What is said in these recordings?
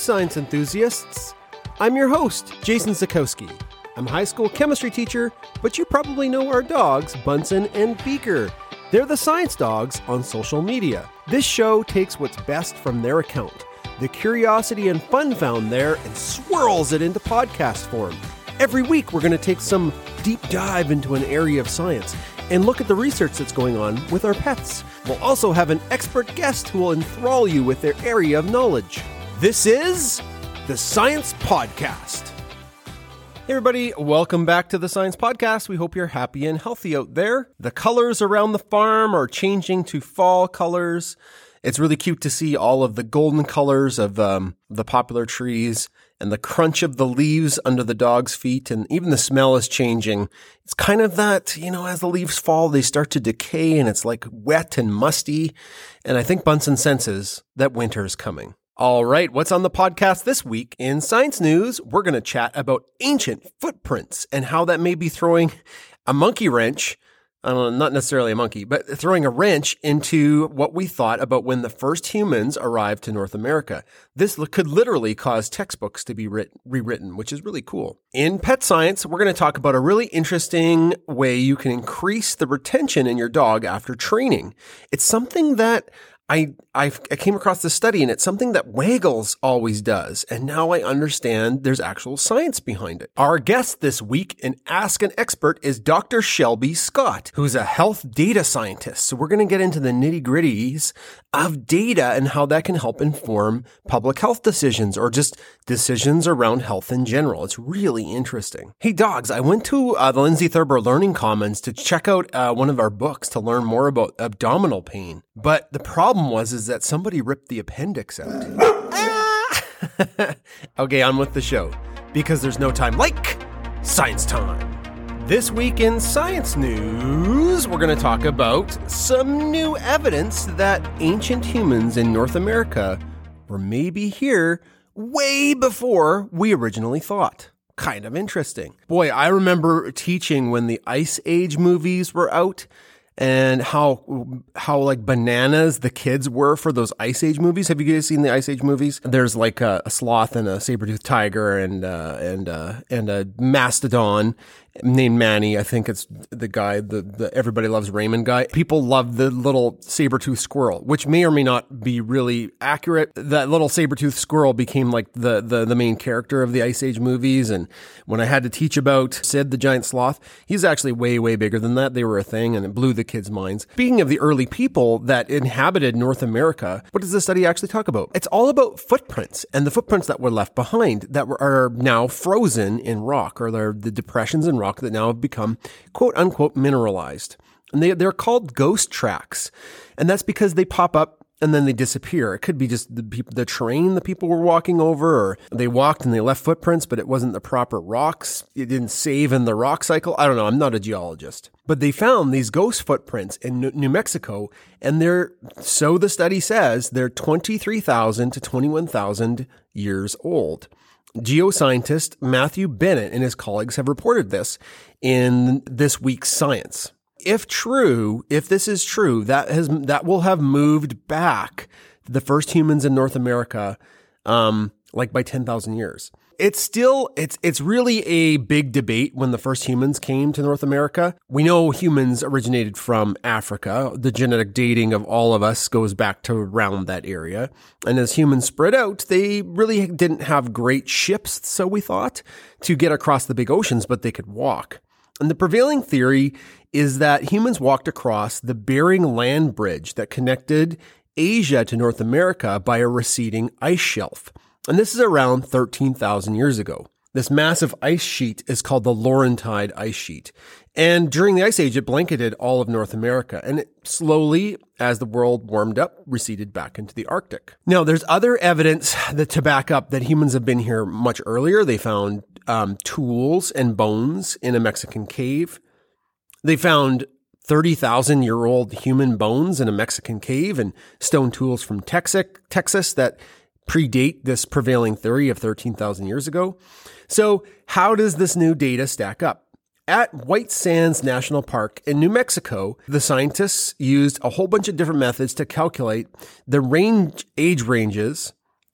science enthusiasts. I'm your host, Jason Zakowski. I'm a high school chemistry teacher, but you probably know our dogs, Bunsen and Beaker. They're the science dogs on social media. This show takes what's best from their account, the curiosity and fun found there, and swirls it into podcast form. Every week, we're going to take some deep dive into an area of science and look at the research that's going on with our pets. We'll also have an expert guest who will enthrall you with their area of knowledge. This is the Science Podcast. Hey everybody, welcome back to the Science Podcast. We hope you're happy and healthy out there. The colors around the farm are changing to fall colors. It's really cute to see all of the golden colors of the popular trees and the crunch of the leaves under the dog's feet, and even the smell is changing. It's kind of that, as the leaves fall, they start to decay and it's like wet and musty. And I think Bunsen senses that winter is coming. All right, what's on the podcast this week? In science news, we're going to chat about ancient footprints and how that may be throwing a monkey wrench, not necessarily a monkey, but throwing a wrench into what we thought about when the first humans arrived to North America. This could literally cause textbooks to be rewritten, which is really cool. In pet science, we're going to talk about a really interesting way you can increase the retention in your dog after training. It's something that I came across this study, and it's something that Waggles always does. And now I understand there's actual science behind it. Our guest this week in Ask an Expert is Dr. Shelby Scott, who's a health data scientist. So we're going to get into the nitty-gritties of data and how that can help inform public health decisions or just decisions around health in general. It's really interesting. Hey, dogs, I went to the Lindsay Thurber Learning Commons to check out one of our books to learn more about abdominal pain. But the problem is that somebody ripped the appendix out. Okay, on with the show, because there's no time like science time. This week in science news, we're going to talk about some new evidence that ancient humans in North America were maybe here way before we originally thought. Kind of interesting. Boy, I remember teaching when the Ice Age movies were out, and how like bananas the kids were for those Ice Age movies. Have you guys seen the Ice Age movies? There's like a sloth and a saber-toothed tiger and a mastodon named Manny. I think it's the guy, the Everybody Loves Raymond guy. People love the little saber-toothed squirrel, which may or may not be really accurate. That little saber-toothed squirrel became like the main character of the Ice Age movies. And when I had to teach about Sid the giant sloth, he's actually way, way bigger than that. They were a thing, and it blew the kids' minds. Speaking of the early people that inhabited North America, what does this study actually talk about? It's all about footprints, and the footprints that were left behind that are now frozen in rock, or they're the depressions in rock that now have become quote unquote mineralized. And they're called ghost tracks. And that's because they pop up and then they disappear. It could be just the terrain the people were walking over, or they walked and they left footprints, but it wasn't the proper rocks. It didn't save in the rock cycle. I don't know. I'm not a geologist. But they found these ghost footprints in New Mexico, and so the study says, they're 23,000 to 21,000 years old. Geoscientist Matthew Bennett and his colleagues have reported this in this week's Science. If this is true, that will have moved back the first humans in North America, like by 10,000 years. It's really a big debate when the first humans came to North America. We know humans originated from Africa. The genetic dating of all of us goes back to around that area. And as humans spread out, they really didn't have great ships, so we thought, to get across the big oceans, but they could walk. And the prevailing theory is that humans walked across the Bering Land Bridge that connected Asia to North America by a receding ice shelf. And this is around 13,000 years ago. This massive ice sheet is called the Laurentide Ice Sheet. And during the Ice Age, it blanketed all of North America. And it slowly, as the world warmed up, receded back into the Arctic. Now, there's other evidence to back up that humans have been here much earlier. They found tools and bones in a Mexican cave. They found 30,000-year-old human bones in a Mexican cave and stone tools from Texas that predate this prevailing theory of 13,000 years ago. So how does this new data stack up? At White Sands National Park in New Mexico, the scientists used a whole bunch of different methods to calculate the age ranges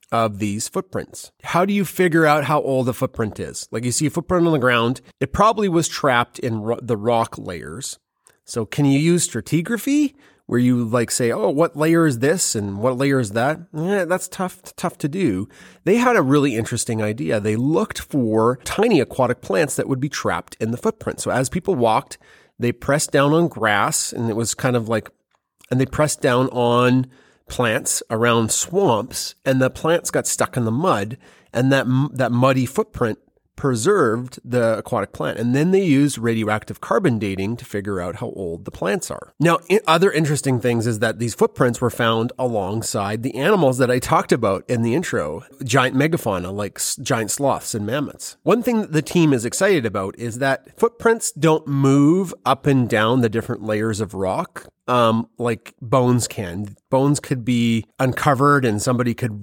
of these footprints. How do you figure out how old a footprint is? Like, you see a footprint on the ground, it probably was trapped in the rock layers. So can you use stratigraphy, where you like say, oh, what layer is this and what layer is that? Yeah, that's tough to do. They had a really interesting idea. They looked for tiny aquatic plants that would be trapped in the footprint. So as people walked, they pressed down on grass, and it was kind of like, and they pressed down on plants around swamps, and the plants got stuck in the mud, and that muddy footprint preserved the aquatic plant. And then they used radioactive carbon dating to figure out how old the plants are. Now, other interesting things is that these footprints were found alongside the animals that I talked about in the intro, giant megafauna like giant sloths and mammoths. One thing that the team is excited about is that footprints don't move up and down the different layers of rock like bones can. Bones could be uncovered and somebody could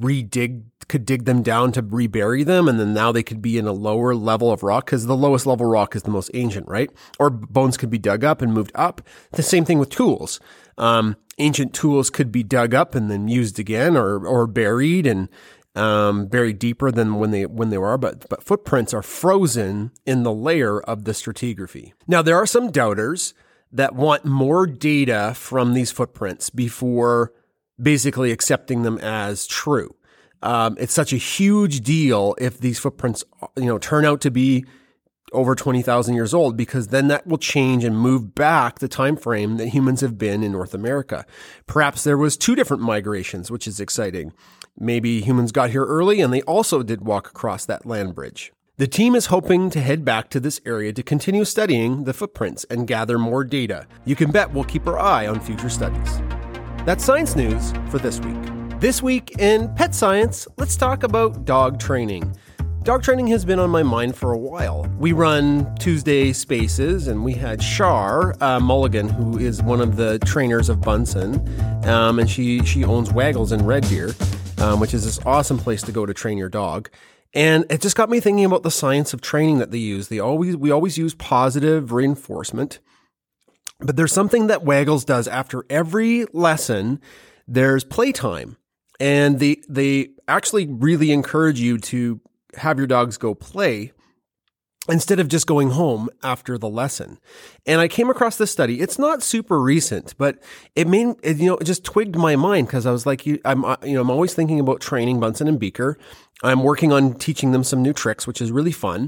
dig them down to rebury them, and then now they could be in a lower level of rock, because the lowest level rock is the most ancient, right? Or bones could be dug up and moved up. The same thing with tools. Ancient tools could be dug up and then used again, or buried and buried deeper than when they were, but footprints are frozen in the layer of the stratigraphy. Now, there are some doubters that want more data from these footprints before basically accepting them as true. It's such a huge deal if these footprints, turn out to be over 20,000 years old, because then that will change and move back the time frame that humans have been in North America. Perhaps there was 2 different migrations, which is exciting. Maybe humans got here early and they also did walk across that land bridge. The team is hoping to head back to this area to continue studying the footprints and gather more data. You can bet we'll keep our eye on future studies. That's science news for this week. This week in Pet Science, let's talk about dog training. Dog training has been on my mind for a while. We run Tuesday Spaces, and we had Shar Mulligan, who is one of the trainers of Bunsen, and she owns Waggles in Red Deer, which is this awesome place to go to train your dog. And it just got me thinking about the science of training that they use. We always use positive reinforcement, but there's something that Waggles does after every lesson. There's playtime, and they actually really encourage you to have your dogs go play instead of just going home after the lesson. And I came across this study. It's not super recent, but it just twigged my mind, because I was like, I'm always thinking about training Bunsen and Beaker. I'm working on teaching them some new tricks, which is really fun.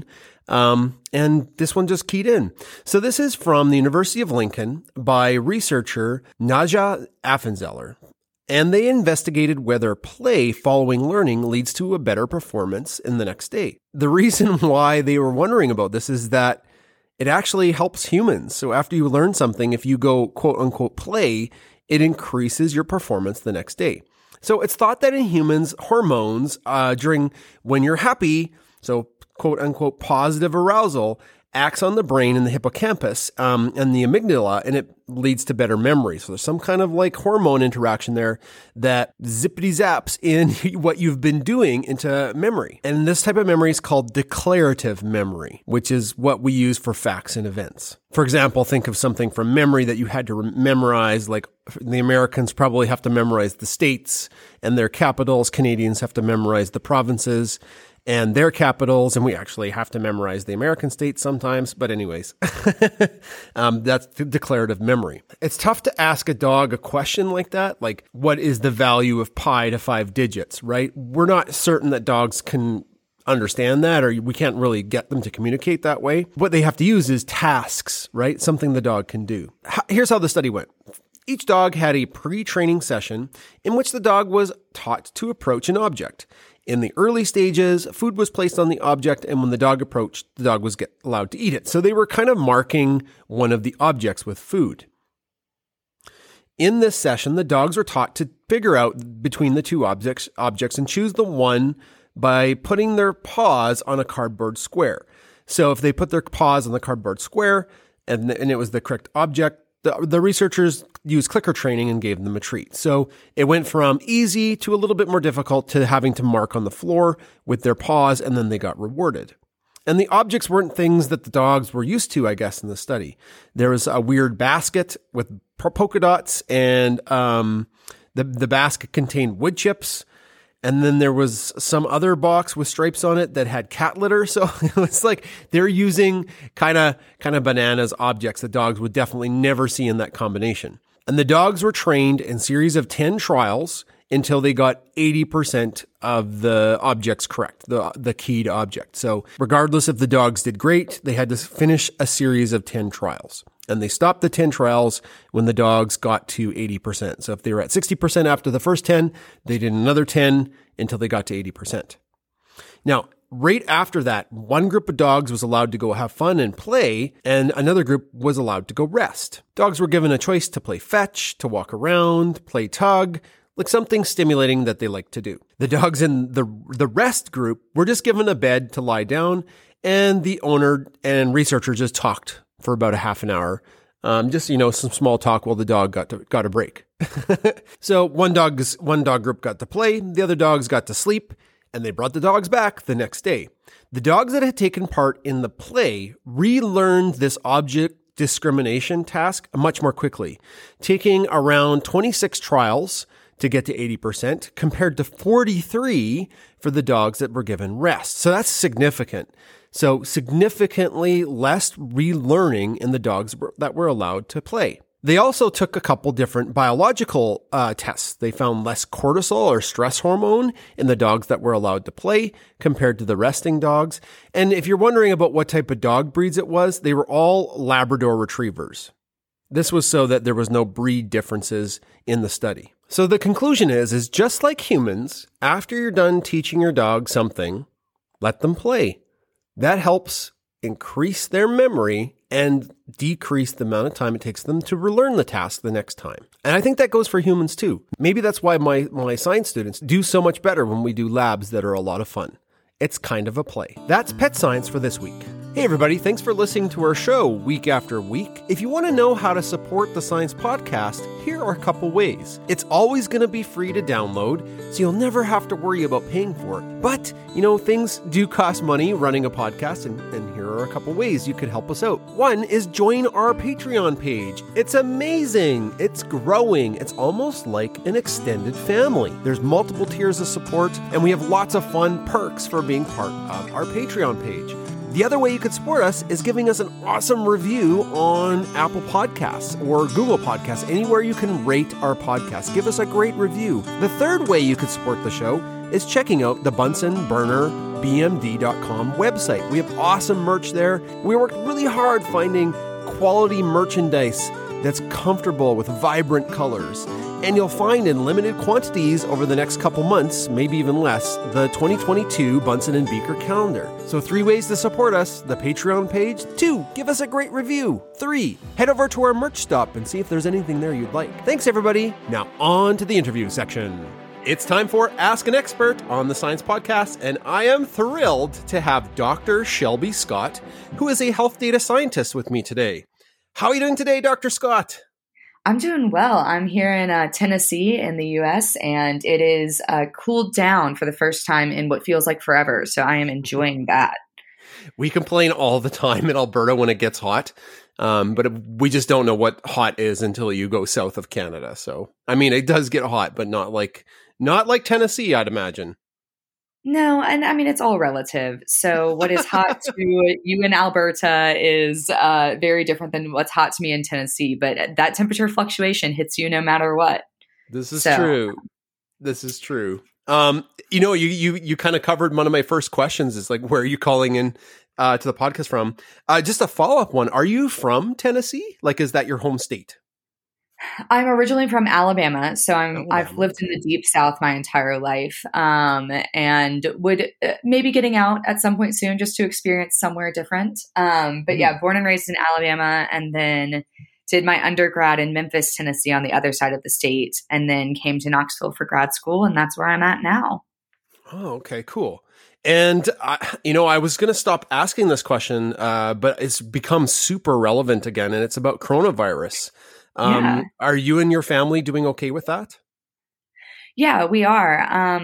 And this one just keyed in. So this is from the University of Lincoln by researcher Nadja Affenzeller. And they investigated whether play following learning leads to a better performance in the next day. The reason why they were wondering about this is that it actually helps humans. So after you learn something, if you go quote unquote play, it increases your performance the next day. So it's thought that in humans, hormones when you're happy, so quote unquote positive arousal, acts on the brain and the hippocampus and the amygdala, and it leads to better memory. So there's some kind of like hormone interaction there that zippity zaps in what you've been doing into memory. And this type of memory is called declarative memory, which is what we use for facts and events. For example, think of something from memory that you had to memorize, like the Americans probably have to memorize the states and their capitals. Canadians have to memorize the provinces and their capitals, and we actually have to memorize the American states sometimes. But anyways, that's the declarative memory. It's tough to ask a dog a question like that, like what is the value of pi to 5 digits, right? We're not certain that dogs can understand that, or we can't really get them to communicate that way. What they have to use is tasks, right? Something the dog can do. Here's how the study went. Each dog had a pre-training session in which the dog was taught to approach an object. In the early stages, food was placed on the object, and when the dog approached, the dog was allowed to eat it. So they were kind of marking one of the objects with food. In this session, the dogs were taught to figure out between the two objects and choose the one by putting their paws on a cardboard square. So if they put their paws on the cardboard square and it was the correct object, the researchers used clicker training and gave them a treat. So it went from easy to a little bit more difficult to having to mark on the floor with their paws, and then they got rewarded. And the objects weren't things that the dogs were used to, I guess, in the study. There was a weird basket with polka dots, and the basket contained wood chips. And then there was some other box with stripes on it that had cat litter. So it was like they're using kind of bananas objects that dogs would definitely never see in that combination. And the dogs were trained in series of 10 trials until they got 80% of the objects correct, the keyed object. So regardless if the dogs did great, they had to finish a series of 10 trials. And they stopped the 10 trials when the dogs got to 80%. So if they were at 60% after the first 10, they did another 10 until they got to 80%. Now, right after that, one group of dogs was allowed to go have fun and play, and another group was allowed to go rest. Dogs were given a choice to play fetch, to walk around, play tug, like something stimulating that they like to do. The dogs in the rest group were just given a bed to lie down, and the owner and researcher just talked for about a half an hour. Just, some small talk while the dog got a break. So one dog group got to play, the other dogs got to sleep, and they brought the dogs back the next day. The dogs that had taken part in the play relearned this object discrimination task much more quickly, taking around 26 trials to get to 80% compared to 43 for the dogs that were given rest. So that's significant. So significantly less relearning in the dogs that were allowed to play. They also took a couple different biological tests. They found less cortisol or stress hormone in the dogs that were allowed to play compared to the resting dogs. And if you're wondering about what type of dog breeds it was, they were all Labrador retrievers. This was so that there was no breed differences in the study. So the conclusion is just like humans, after you're done teaching your dog something, let them play. That helps increase their memory and decrease the amount of time it takes them to relearn the task the next time. And I think that goes for humans too. Maybe that's why my science students do so much better when we do labs that are a lot of fun. It's kind of a play. That's Pet Science for this week. Hey everybody, thanks for listening to our show week after week. If you want to know how to support the Science Podcast, here are a couple ways. It's always going to be free to download, so you'll never have to worry about paying for it. But, things do cost money running a podcast, and here are a couple ways you could help us out. One is join our Patreon page. It's amazing. It's growing. It's almost like an extended family. There's multiple tiers of support, and we have lots of fun perks for being part of our Patreon page. The other way you could support us is giving us an awesome review on Apple Podcasts or Google Podcasts, anywhere you can rate our podcast. Give us a great review. The third way you could support the show is checking out the BunsonBurnerBMD.com website. We have awesome merch there. We worked really hard finding quality merchandise that's comfortable with vibrant colors. And you'll find in limited quantities over the next couple months, maybe even less, the 2022 Bunsen & Beaker calendar. So 3 ways to support us: the Patreon page, 2, give us a great review, 3, head over to our merch stop and see if there's anything there you'd like. Thanks everybody. Now on to the interview section. It's time for Ask an Expert on the Science Podcast, and I am thrilled to have Dr. Shelby Scott, who is a health data scientist, with me today. How are you doing today, Dr. Scott? I'm doing well. I'm here in Tennessee in the U.S., and it is cooled down for the first time in what feels like forever. So I am enjoying that. We complain all the time in Alberta when it gets hot, but we just don't know what hot is until you go south of Canada. So, it does get hot, but not like Tennessee, I'd imagine. No, and it's all relative. So what is hot to you in Alberta is very different than what's hot to me in Tennessee. But that temperature fluctuation hits you no matter what. This is true. This is true. You kind of covered one of my first questions is like, where are you calling in to the podcast from? Just a follow-up one. Are you from Tennessee? Like, is that your home state? I'm originally from Alabama, so I've lived in the deep South my entire life, and would maybe getting out at some point soon just to experience somewhere different. But yeah, born and raised in Alabama, and then did my undergrad in Memphis, Tennessee, on the other side of the state, and then came to Knoxville for grad school, and that's where I'm at now. Oh, okay, cool. And I was going to stop asking this question, but it's become super relevant again, and it's about coronavirus. Are you and your family doing okay with that? Yeah, we are.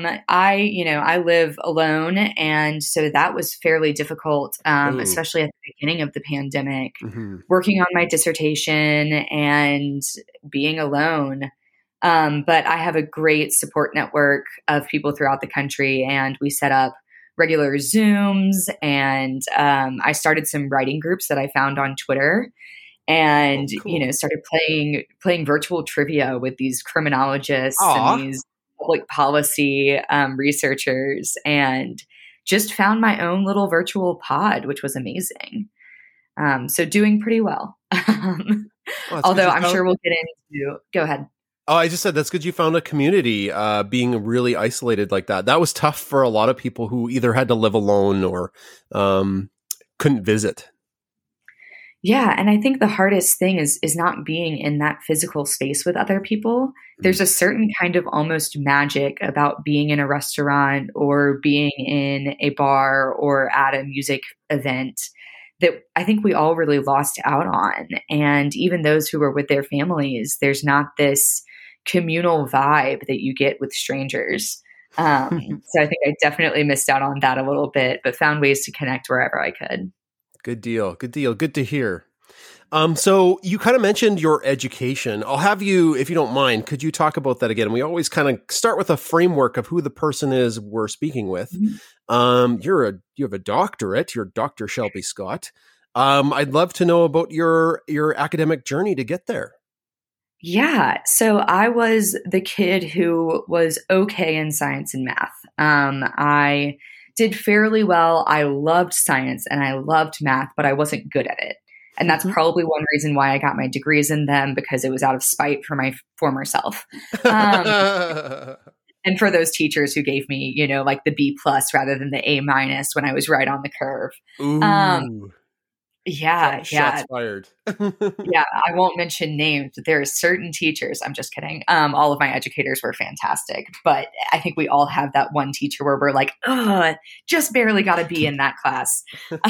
I live alone, and so that was fairly difficult, especially at the beginning of the pandemic, working on my dissertation and being alone. But I have a great support network of people throughout the country, and we set up regular Zooms, and I started some writing groups that I found on Twitter, and cool. started playing virtual trivia with these criminologists Aw. and these public policy researchers, and just found my own little virtual pod, which was amazing. So doing pretty well. Well, Although I'm sure we'll get into. Go ahead. Oh, I just said that's good you found a community being really isolated like that. That was tough for a lot of people who either had to live alone or couldn't visit. Yeah, and I think the hardest thing is not being in that physical space with other people. There's a certain kind of almost magic about being in a restaurant or being in a bar or at a music event that I think we all really lost out on. And even those who were with their families, there's not this communal vibe that you get with strangers. So I think I definitely missed out on that a little bit, but found ways to connect wherever I could. Good deal. Good deal. Good to hear. So you kind of mentioned your education. I'll have you, if you don't mind, could you talk about that again? We always kind of start with a framework of who the person is we're speaking with. Mm-hmm. You have a doctorate. You're Dr. Shelby Scott. I'd love to know about your academic journey to get there. Yeah. So I was the kid who was okay in science and math. I did fairly well. I loved science and I loved math, but I wasn't good at it. And that's probably one reason why I got my degrees in them, because it was out of spite for my former self. And for those teachers who gave me, like the B+ rather than the A- when I was right on the curve. Ooh. Yeah. Shots fired. Yeah. I won't mention names, but there are certain teachers. I'm just kidding. All of my educators were fantastic, but I think we all have that one teacher where we're like, oh, just barely got to be in that class.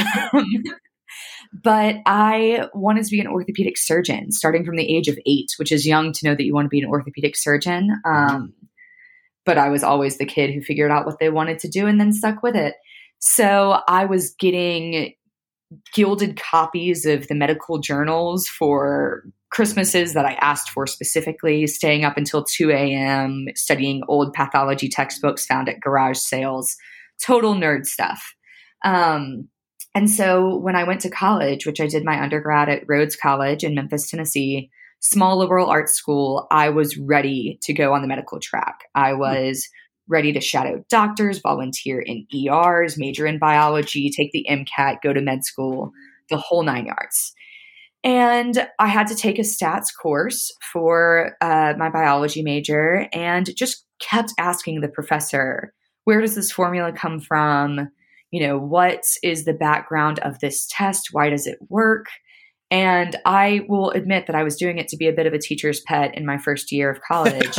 But I wanted to be an orthopedic surgeon starting from the age of 8, which is young to know that you want to be an orthopedic surgeon. But I was always the kid who figured out what they wanted to do and then stuck with it. So I was getting gilded copies of the medical journals for Christmases that I asked for specifically, staying up until 2 a.m., studying old pathology textbooks found at garage sales, total nerd stuff. And so when I went to college, which I did my undergrad at Rhodes College in Memphis, Tennessee, small liberal arts school, I was ready to go on the medical track. I was ready to shadow doctors, volunteer in ERs, major in biology, take the MCAT, go to med school, the whole 9 yards. And I had to take a stats course for my biology major and just kept asking the professor, where does this formula come from? What is the background of this test? Why does it work? And I will admit that I was doing it to be a bit of a teacher's pet in my first year of college.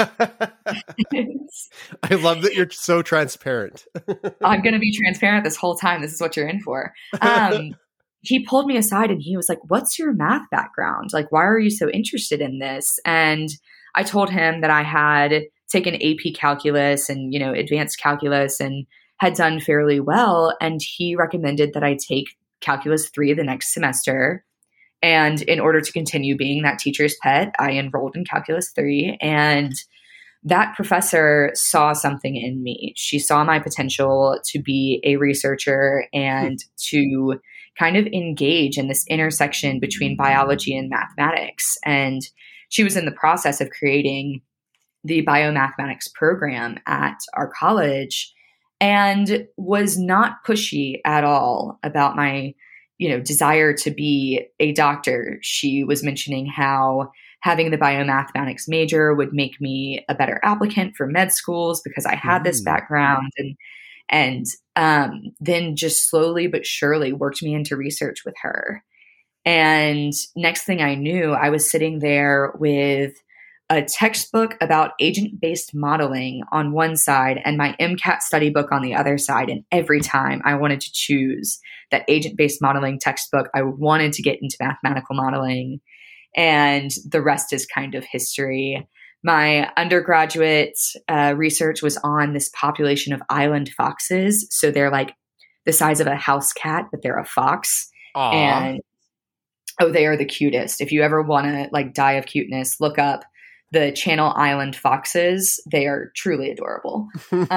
I love that you're so transparent. I'm going to be transparent this whole time. This is what you're in for. He pulled me aside and he was like, what's your math background? Like, why are you so interested in this? And I told him that I had taken AP calculus and, advanced calculus and had done fairly well. And he recommended that I take calculus 3 the next semester. And in order to continue being that teacher's pet, I enrolled in calculus 3. And that professor saw something in me. She saw my potential to be a researcher and to kind of engage in this intersection between biology and mathematics. And she was in the process of creating the biomathematics program at our college, and was not pushy at all about my, desire to be a doctor. She was mentioning how having the biomathematics major would make me a better applicant for med schools because I had this background, and then just slowly but surely worked me into research with her. And next thing I knew, I was sitting there with a textbook about agent-based modeling on one side and my MCAT study book on the other side. And every time I wanted to choose that agent-based modeling textbook, I wanted to get into mathematical modeling. And the rest is kind of history. My undergraduate research was on this population of island foxes. So they're like the size of a house cat, but they're a fox. Aww. And they are the cutest. If you ever want to die of cuteness, look up the Channel Island foxes. They are truly adorable.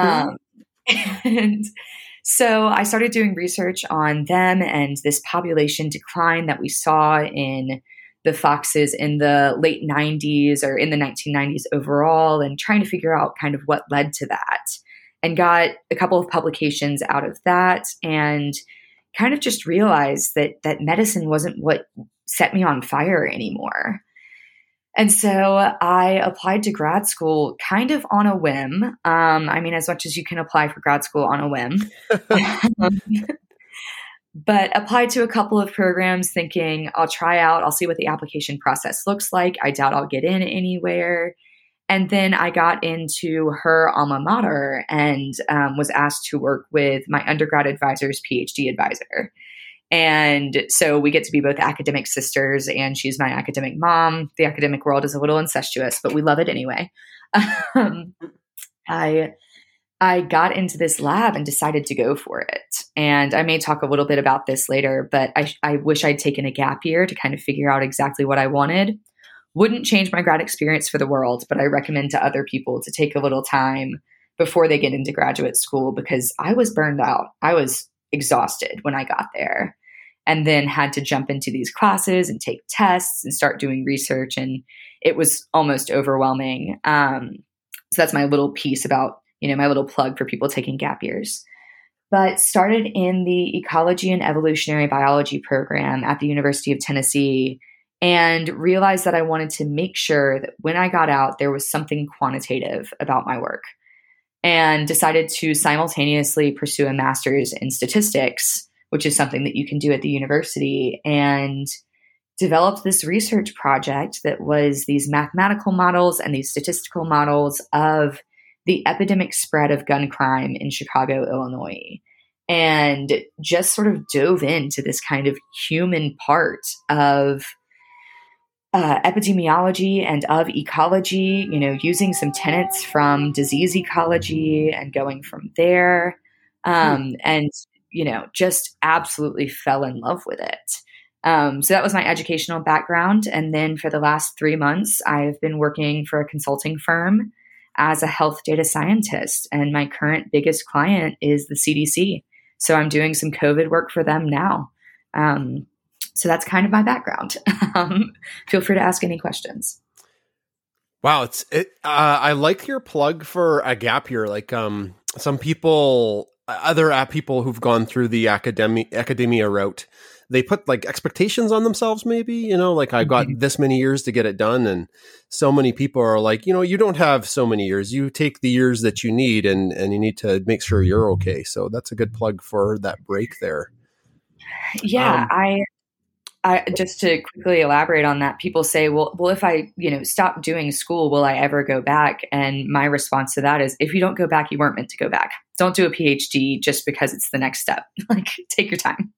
And so I started doing research on them and this population decline that we saw in the foxes in the late 90s or in the 1990s overall, and trying to figure out kind of what led to that, and got a couple of publications out of that, and kind of just realized that medicine wasn't what set me on fire anymore. And so I applied to grad school kind of on a whim. I mean, as much as you can apply for grad school on a whim. But applied to a couple of programs thinking I'll try out, I'll see what the application process looks like. I doubt I'll get in anywhere. And then I got into her alma mater and was asked to work with my undergrad advisor's PhD advisor. And so we get to be both academic sisters, and she's my academic mom. The academic world is a little incestuous, but we love it anyway. I got into this lab and decided to go for it. And I may talk a little bit about this later, but I wish I'd taken a gap year to kind of figure out exactly what I wanted. Wouldn't change my grad experience for the world, but I recommend to other people to take a little time before they get into graduate school, because I was burned out. I was exhausted when I got there, and then had to jump into these classes and take tests and start doing research. And it was almost overwhelming. So that's my little piece about, my little plug for people taking gap years. But started in the Ecology and Evolutionary Biology program at the University of Tennessee, and realized that I wanted to make sure that when I got out, there was something quantitative about my work, and decided to simultaneously pursue a master's in statistics, which is something that you can do at the university, and developed this research project that was these mathematical models and these statistical models of the epidemic spread of gun crime in Chicago, Illinois, and just sort of dove into this kind of human part of epidemiology and of ecology, using some tenets from disease ecology and going from there. And, just absolutely fell in love with it. So that was my educational background. And then for the last 3 months, I've been working for a consulting firm as a health data scientist. And my current biggest client is the CDC. So I'm doing some COVID work for them now. So that's kind of my background. Feel free to ask any questions. Wow. I like your plug for a gap year. Like some people, other people who've gone through the academia route, they put like expectations on themselves, maybe, like I got this many years to get it done. And so many people are like, you don't have so many years. You take the years that you need, and you need to make sure you're okay. So that's a good plug for that break there. Yeah. I just to quickly elaborate on that, people say, well, if I, stop doing school, will I ever go back? And my response to that is, if you don't go back, you weren't meant to go back. Don't do a PhD just because it's the next step. Like, take your time.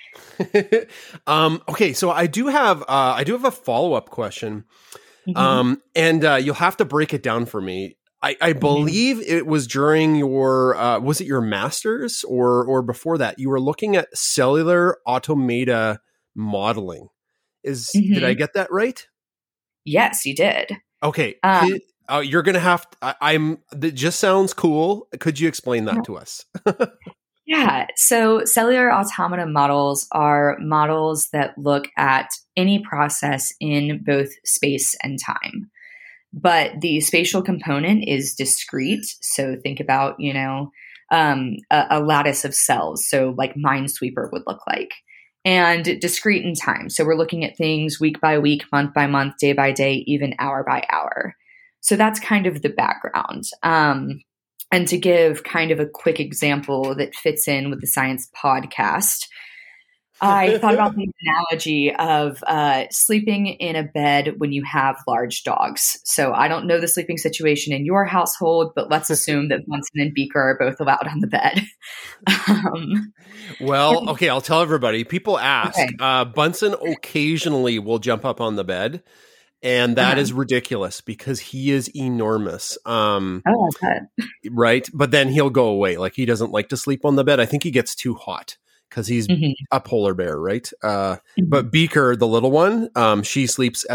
Okay. So I do have a follow-up question. And you'll have to break it down for me. I believe it was during your, was it your master's or before that? You were looking at cellular automata modeling. Did I get that right? Yes, you did. Okay. You're going to have to, that just sounds cool. Could you explain that to us? Yeah. So cellular automata models are models that look at any process in both space and time. But the spatial component is discrete. So think about, a lattice of cells. So like Minesweeper would look like. And discrete in time. So we're looking at things week by week, month by month, day by day, even hour by hour. So that's kind of the background. And to give kind of a quick example that fits in with the science podcast, I thought about the analogy of sleeping in a bed when you have large dogs. So I don't know the sleeping situation in your household, but let's assume that Bunsen and Beaker are both allowed on the bed. Well, okay, I'll tell everybody. People ask, Bunsen occasionally will jump up on the bed, and that is ridiculous because he is enormous. Right? But then he'll go away. Like, he doesn't like to sleep on the bed. I think he gets too hot because he's a polar bear, right? But Beaker, the little one, she sleeps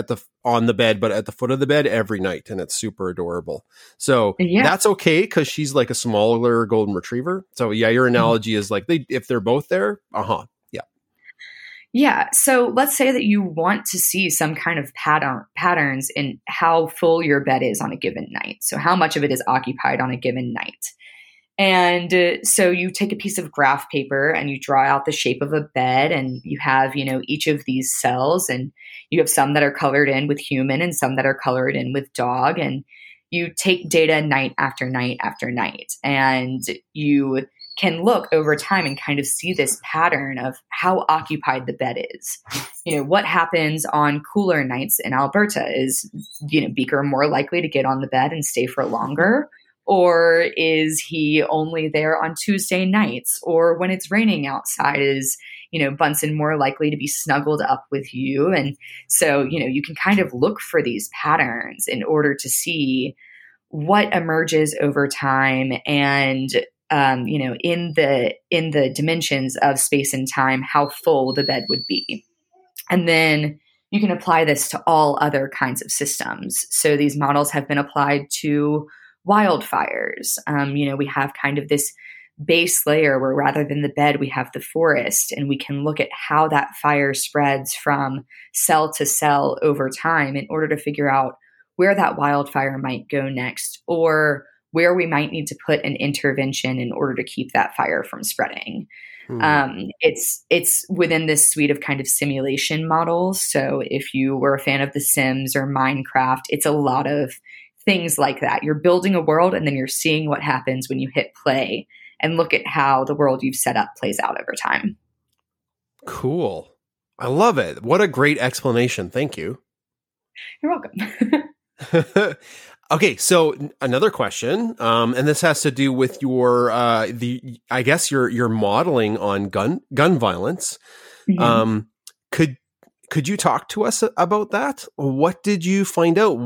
on the bed, but at the foot of the bed every night, and it's super adorable. So Yeah. that's okay because she's like a smaller golden retriever. So yeah, your analogy is like if they're both there, yeah. Yeah. So let's say that you want to see some kind of patterns in how full your bed is on a given night. So how much of it is occupied on a given night. And so you take a piece of graph paper and you draw out the shape of a bed, and you have, each of these cells, and you have some that are colored in with human and some that are colored in with dog. And you take data night after night after night, and you can look over time and kind of see this pattern of how occupied the bed is. What happens on cooler nights in Alberta is, Beaker more likely to get on the bed and stay for longer? Or is he only there on Tuesday nights? Or when it's raining outside, is, Bunsen more likely to be snuggled up with you? And so, you can kind of look for these patterns in order to see what emerges over time and, in the dimensions of space and time, how full the bed would be. And then you can apply this to all other kinds of systems. So these models have been applied to wildfires. We have kind of this base layer where rather than the bed, we have the forest, and we can look at how that fire spreads from cell to cell over time in order to figure out where that wildfire might go next, or where we might need to put an intervention in order to keep that fire from spreading. It's within this suite of kind of simulation models. So if you were a fan of The Sims or Minecraft, it's a lot of things like that. You're building a world, and then you're seeing what happens when you hit play and look at how the world you've set up plays out over time. Cool. I love it. What a great explanation. Thank you. You're welcome. Okay, so another question, and this has to do with your your modeling on gun violence. Mm-hmm. Could you talk to us about that? What did you find out?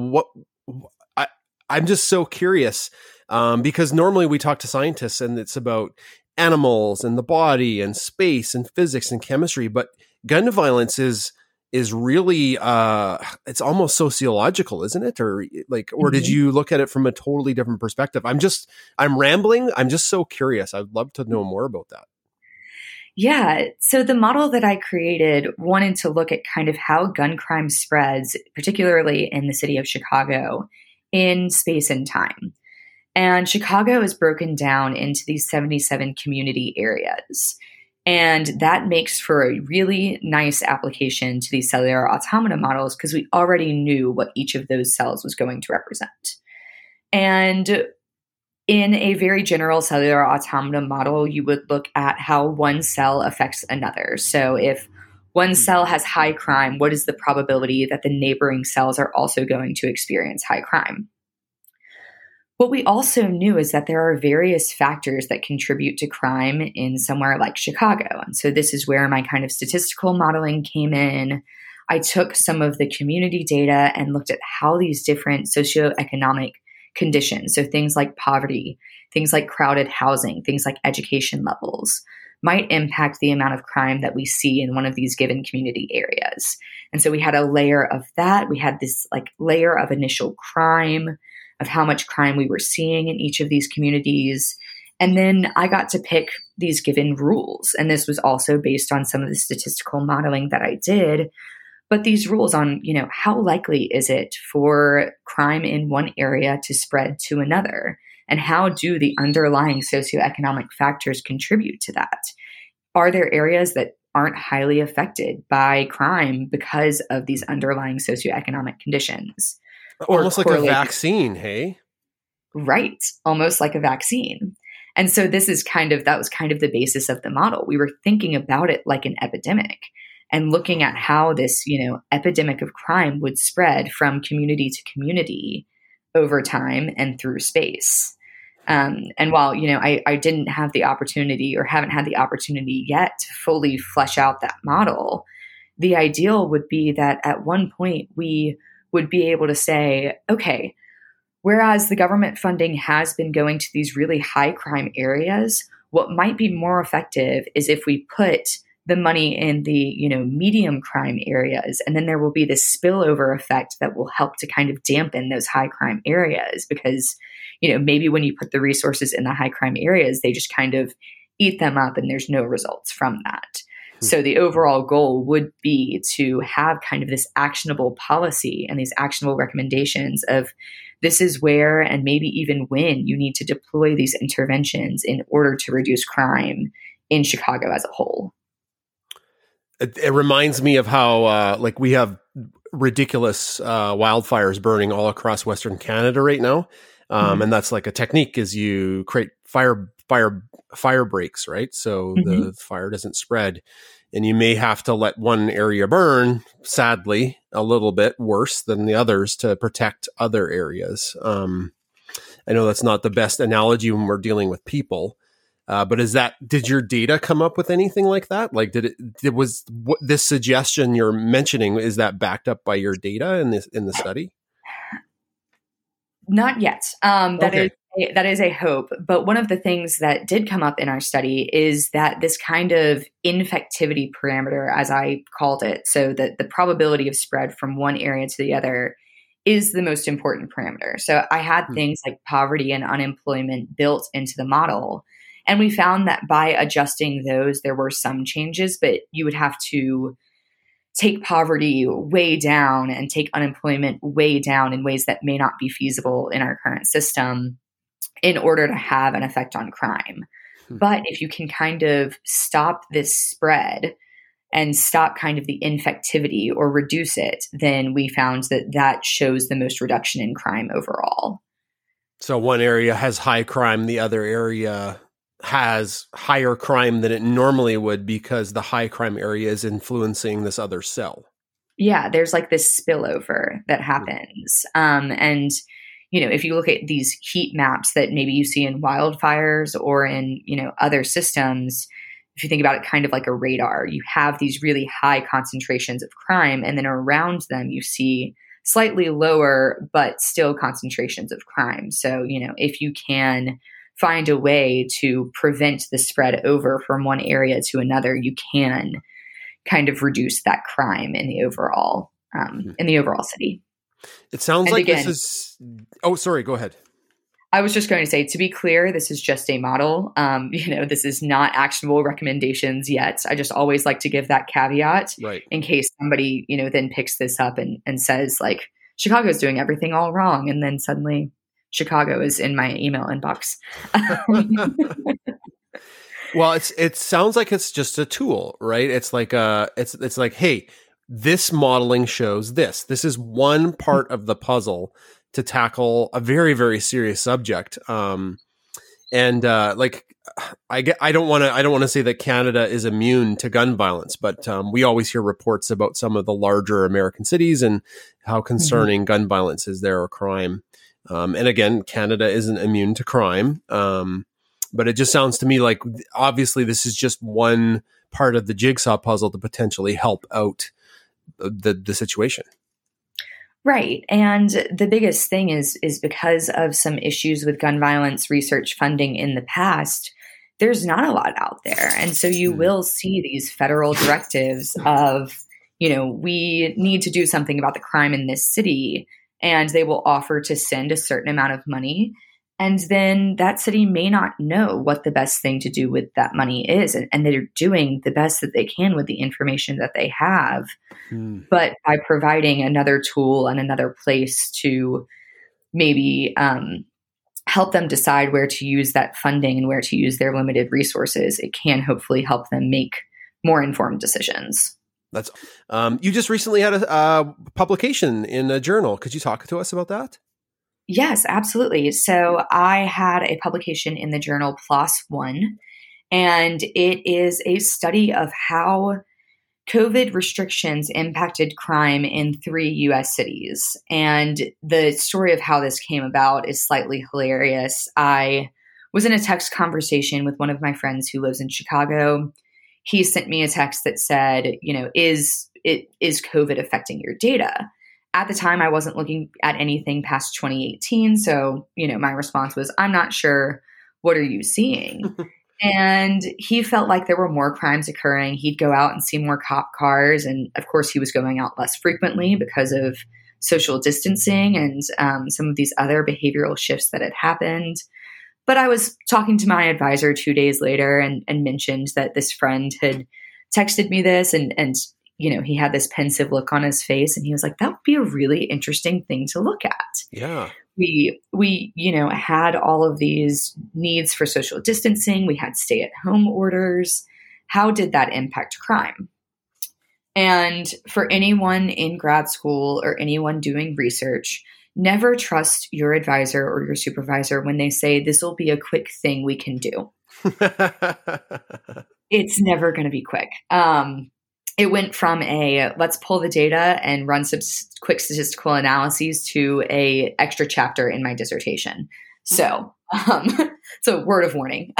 I'm just so curious, because normally we talk to scientists and it's about animals and the body and space and physics and chemistry, but gun violence is really, it's almost sociological, isn't it? Or did you look at it from a totally different perspective? I'm rambling. I'm just so curious. I'd love to know more about that. Yeah. So the model that I created wanted to look at kind of how gun crime spreads, particularly in the city of Chicago, in space and time. And Chicago is broken down into these 77 community areas. And that makes for a really nice application to these cellular automata models because we already knew what each of those cells was going to represent. And in a very general cellular automata model, you would look at how one cell affects another. So if one cell has high crime, what is the probability that the neighboring cells are also going to experience high crime? What we also knew is that there are various factors that contribute to crime in somewhere like Chicago. And so this is where my kind of statistical modeling came in. I took some of the community data and looked at how these different socioeconomic conditions, so things like poverty, things like crowded housing, things like education levels, might impact the amount of crime that we see in one of these given community areas. And so we had a layer of that. We had this layer of initial crime, of how much crime we were seeing in each of these communities. And then I got to pick these given rules. And this was also based on some of the statistical modeling that I did. But these rules on, how likely is it for crime in one area to spread to another? And how do the underlying socioeconomic factors contribute to that? Are there areas that aren't highly affected by crime because of these underlying socioeconomic conditions? Almost like a vaccine, hey? Right. Almost like a vaccine. And so that was kind of the basis of the model. We were thinking about it like an epidemic and looking at how this, epidemic of crime would spread from community to community over time and through space. And while, I didn't have the opportunity or haven't had the opportunity yet to fully flesh out that model, the ideal would be that at one point we would be able to say, okay, whereas the government funding has been going to these really high crime areas, what might be more effective is if we put the money in the, medium crime areas. And then there will be this spillover effect that will help to kind of dampen those high crime areas because, maybe when you put the resources in the high crime areas, they just kind of eat them up and there's no results from that. So the overall goal would be to have kind of this actionable policy and these actionable recommendations of this is where and maybe even when you need to deploy these interventions in order to reduce crime in Chicago as a whole. It reminds me of how we have ridiculous wildfires burning all across Western Canada right now. And that's like a technique is you create fire breaks, right? So the fire doesn't spread and you may have to let one area burn, sadly, a little bit worse than the others to protect other areas. I know that's not the best analogy when we're dealing with people, but did your data come up with anything like that? Like, was this suggestion you're mentioning, is that backed up by your data in the study? Not yet. That is a hope. But one of the things that did come up in our study is that this kind of infectivity parameter, as I called it, so that the probability of spread from one area to the other is the most important parameter. So I had things like poverty and unemployment built into the model. And we found that by adjusting those, there were some changes, but you would have to take poverty way down and take unemployment way down in ways that may not be feasible in our current system in order to have an effect on crime. But if you can kind of stop this spread and stop kind of the infectivity or reduce it, then we found that shows the most reduction in crime overall. So one area has high crime, the other area has higher crime than it normally would because the high crime area is influencing this other cell. Yeah, there's like this spillover that happens. And, if you look at these heat maps that maybe you see in wildfires or in, other systems, if you think about it kind of like a radar, you have these really high concentrations of crime, and then around them you see slightly lower, but still concentrations of crime. So, if you can find a way to prevent the spread over from one area to another, you can kind of reduce that crime in the overall city. It sounds like this is. Oh, sorry. Go ahead. I was just going to say, to be clear, this is just a model. This is not actionable recommendations yet. I just always like to give that caveat, right, in case somebody, then picks this up and says like Chicago's doing everything all wrong, and then suddenly Chicago is in my email inbox. Well, it sounds like it's just a tool, right? It's like it's like, hey, this modeling shows this. This is one part of the puzzle to tackle a very, very serious subject. I don't want to say that Canada is immune to gun violence, but we always hear reports about some of the larger American cities and how concerning gun violence is there, or crime. And again, Canada isn't immune to crime. But it just sounds to me like obviously this is just one part of the jigsaw puzzle to potentially help out the situation. Right. And the biggest thing is because of some issues with gun violence research funding in the past, there's not a lot out there. And so you will see these federal directives of, we need to do something about the crime in this city, and they will offer to send a certain amount of money. And then that city may not know what the best thing to do with that money is. And they're doing the best that they can with the information that they have. But by providing another tool and another place to maybe help them decide where to use that funding and where to use their limited resources, it can hopefully help them make more informed decisions. That's you just recently had a publication in a journal. Could you talk to us about that? Yes, absolutely. So I had a publication in the journal PLOS One, and it is a study of how COVID restrictions impacted crime in 3 U.S. cities. And the story of how this came about is slightly hilarious. I was in a text conversation with one of my friends who lives in Chicago. He sent me a text that said, is COVID affecting your data? At the time, I wasn't looking at anything past 2018. So, my response was, I'm not sure. What are you seeing? And he felt like there were more crimes occurring. He'd go out and see more cop cars. And of course, he was going out less frequently because of social distancing and some of these other behavioral shifts that had happened. But I was talking to my advisor 2 days later and mentioned that this friend had texted me this and he had this pensive look on his face, and he was like, that would be a really interesting thing to look at. Yeah. We had all of these needs for social distancing. We had stay-at-home orders. How did that impact crime? And for anyone in grad school or anyone doing research, never trust your advisor or your supervisor when they say this will be a quick thing we can do. It's never going to be quick. It went from let's pull the data and run some quick statistical analyses to a extra chapter in my dissertation. So word of warning.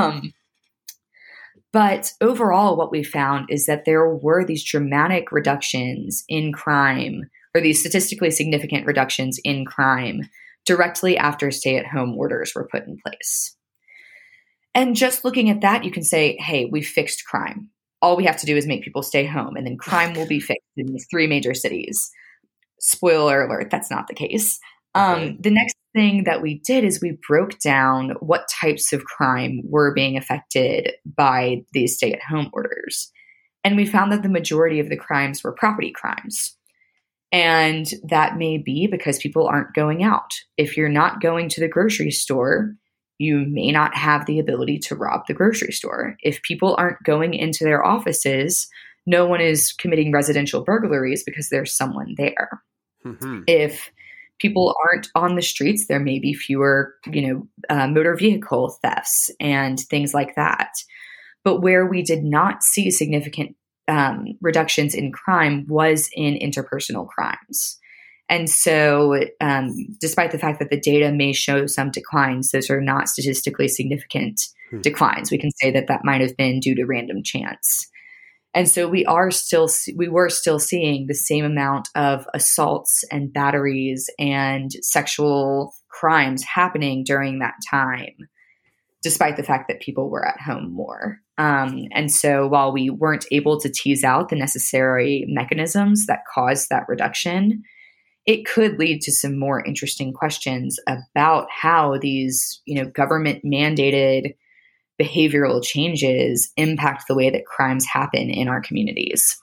But overall, what we found is that there were these dramatic reductions in crime, or these statistically significant reductions in crime directly after stay-at-home orders were put in place. And just looking at that, you can say, hey, we fixed crime. All we have to do is make people stay home, and then crime will be fixed in these 3 major cities. Spoiler alert, that's not the case. Okay. The next thing that we did is we broke down what types of crime were being affected by these stay-at-home orders. And we found that the majority of the crimes were property crimes. And that may be because people aren't going out. If you're not going to the grocery store, you may not have the ability to rob the grocery store. If people aren't going into their offices, no one is committing residential burglaries because there's someone there. Mm-hmm. If people aren't on the streets, there may be fewer, motor vehicle thefts and things like that. But where we did not see significant reductions in crime was in interpersonal crimes. And so despite the fact that the data may show some declines, those are not statistically significant declines. We can say that that might have been due to random chance. And so we were still seeing the same amount of assaults and batteries and sexual crimes happening during that time, despite the fact that people were at home more. And so while we weren't able to tease out the necessary mechanisms that caused that reduction, it could lead to some more interesting questions about how these, government mandated behavioral changes impact the way that crimes happen in our communities.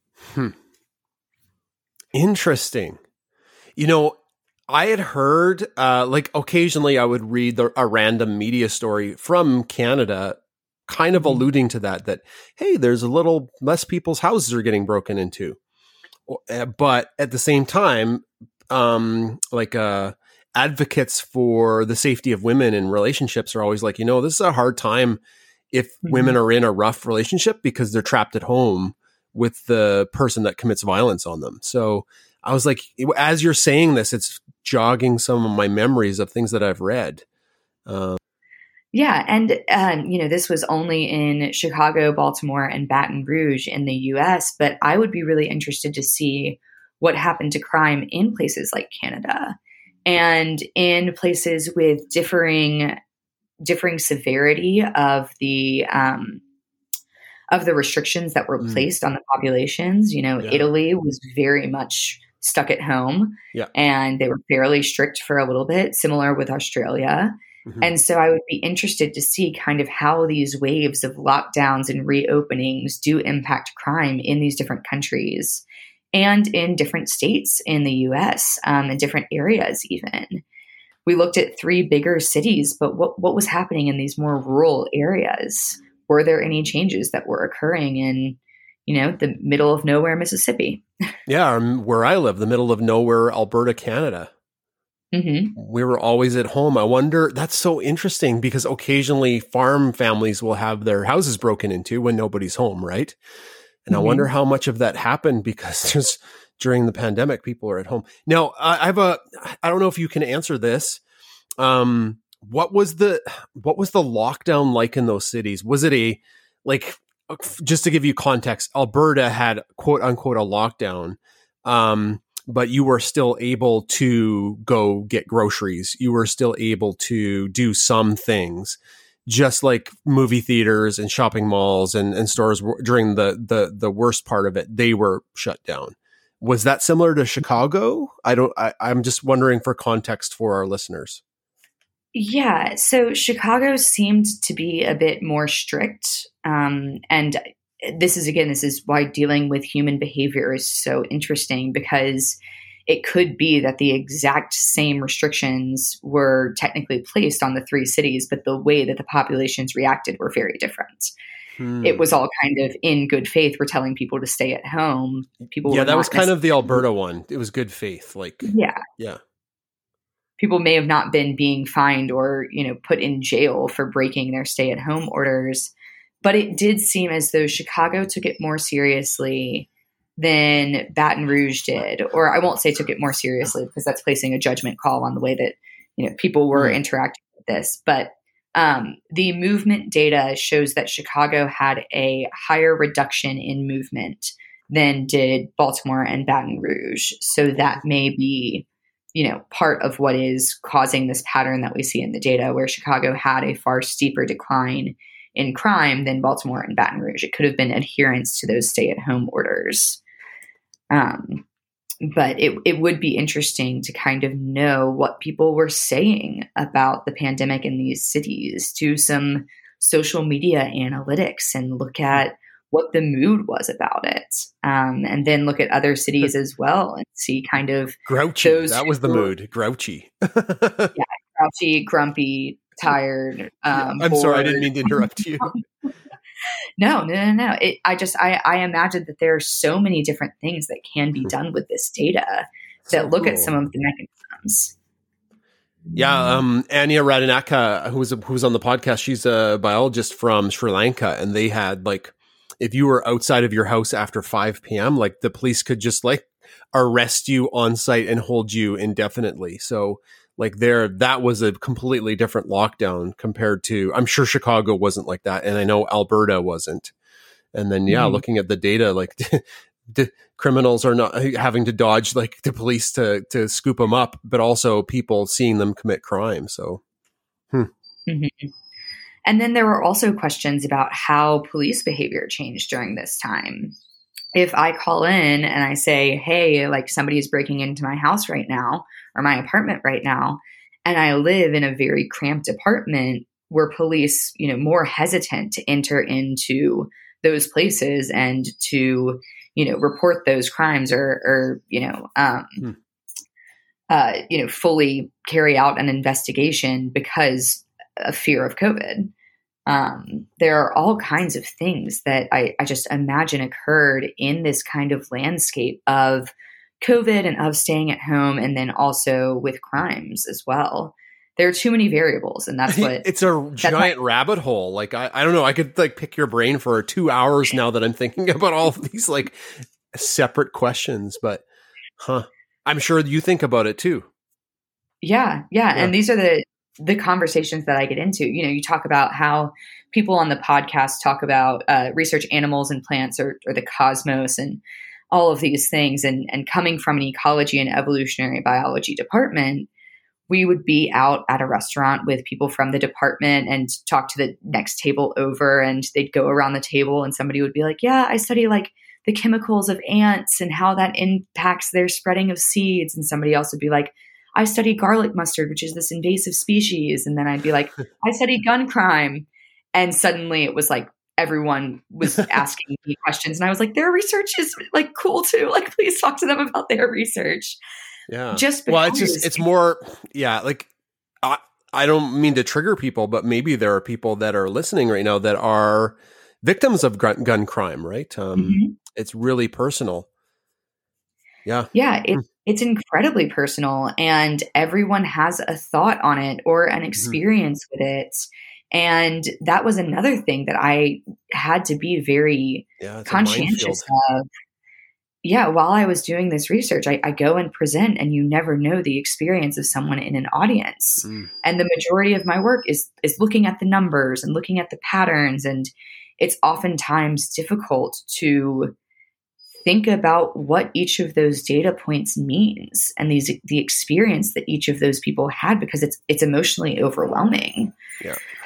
Interesting. I had heard, occasionally I would read a random media story from Canada, kind of alluding to that, hey, there's a little less people's houses are getting broken into. But at the same time, advocates for the safety of women in relationships are always like, this is a hard time if women are in a rough relationship because they're trapped at home with the person that commits violence on them. So I was like, as you're saying this, it's jogging some of my memories of things that I've read. Yeah. And, this was only in Chicago, Baltimore, and Baton Rouge in the US, but I would be really interested to see what happened to crime in places like Canada and in places with differing severity of the restrictions that were placed on the populations. Italy was very much stuck at home, and they were fairly strict for a little bit, similar with Australia. Mm-hmm. And so I would be interested to see kind of how these waves of lockdowns and reopenings do impact crime in these different countries and in different states in the US, in different areas even. We looked at 3 bigger cities, but what was happening in these more rural areas? Were there any changes that were occurring in, the middle of nowhere, Mississippi? Yeah, where I live, the middle of nowhere, Alberta, Canada. Mm-hmm. We were always at home. I wonder, that's so interesting because occasionally farm families will have their houses broken into when nobody's home, right? And I wonder how much of that happened because just during the pandemic, people are at home. Now, I don't know if you can answer this. What was the lockdown like in those cities? Was it just to give you context, Alberta had quote unquote a lockdown, but you were still able to go get groceries. You were still able to do some things. just like movie theaters and shopping malls and stores during the worst part of it, they were shut down. Was that similar to Chicago? I'm just wondering for context for our listeners. Yeah. So Chicago seemed to be a bit more strict. And this is why dealing with human behavior is so interesting, because it could be that the exact same restrictions were technically placed on the three cities, but the way that the populations reacted were very different. It was all kind of in good faith. We're telling people to stay at home. That was kind of the Alberta one. It was good faith. Yeah. People may have not been being fined or, put in jail for breaking their stay-at-home orders, but it did seem as though Chicago took it more seriously than Baton Rouge did. Or I won't say took it more seriously, because that's placing a judgment call on the way that, people were interacting with this. But the movement data shows that Chicago had a higher reduction in movement than did Baltimore and Baton Rouge. So that may be part of what is causing this pattern that we see in the data, where Chicago had a far steeper decline in crime than Baltimore and Baton Rouge. It could have been adherence to those stay-at-home orders. But it would be interesting to kind of know what people were saying about the pandemic in these cities, do some social media analytics and look at what the mood was about it. And then look at other cities as well and see kind of grouchy. That was the mood. Grouchy. Grouchy, grumpy, tired. I'm sorry, I didn't mean to interrupt you. No. I imagine that there are so many different things that can be done with this data that look at some of the mechanisms. Yeah, Anya Radinaka, who was on the podcast, she's a biologist from Sri Lanka, and they had if you were outside of your house after 5 p.m., the police could just arrest you on site and hold you indefinitely. So that was a completely different lockdown compared to, I'm sure Chicago wasn't like that. And I know Alberta wasn't. And then, looking at the data, the criminals are not having to dodge the police to scoop them up, but also people seeing them commit crime. So, And then there were also questions about how police behavior changed during this time. If I call in and I say, hey, somebody's breaking into my house right now or my apartment right now, and I live in a very cramped apartment, were police, more hesitant to enter into those places and to, report those crimes or fully carry out an investigation because of fear of COVID. There are all kinds of things that I just imagine occurred in this kind of landscape of COVID and of staying at home, and then also with crimes as well. There are too many variables, and that's what it's a giant rabbit hole. I don't know. I could pick your brain for 2 hours now that I'm thinking about all of these separate questions, but I'm sure you think about it too. Yeah. And these are the conversations that I get into. You talk about how people on the podcast talk about research animals and plants or the cosmos and all of these things. And coming from an ecology and evolutionary biology department, we would be out at a restaurant with people from the department and talk to the next table over, and they'd go around the table and somebody would be like, yeah, I study the chemicals of ants and how that impacts their spreading of seeds. And somebody else would be like, I study garlic mustard, which is this invasive species. And then I'd be like, I study gun crime. And suddenly it was everyone was asking me questions. And I was like, their research is cool too. Please talk to them about their research. Yeah. It's more, I don't mean to trigger people, but maybe there are people that are listening right now that are victims of gun crime, right? It's really personal. Yeah. Yeah. It's incredibly personal, and everyone has a thought on it or an experience with it. And that was another thing that I had to be very conscientious of. Yeah, while I was doing this research, I go and present, and you never know the experience of someone in an audience. And the majority of my work is looking at the numbers and looking at the patterns. And it's oftentimes difficult to think about what each of those data points means and the experience that each of those people had, because it's emotionally overwhelming. Yeah.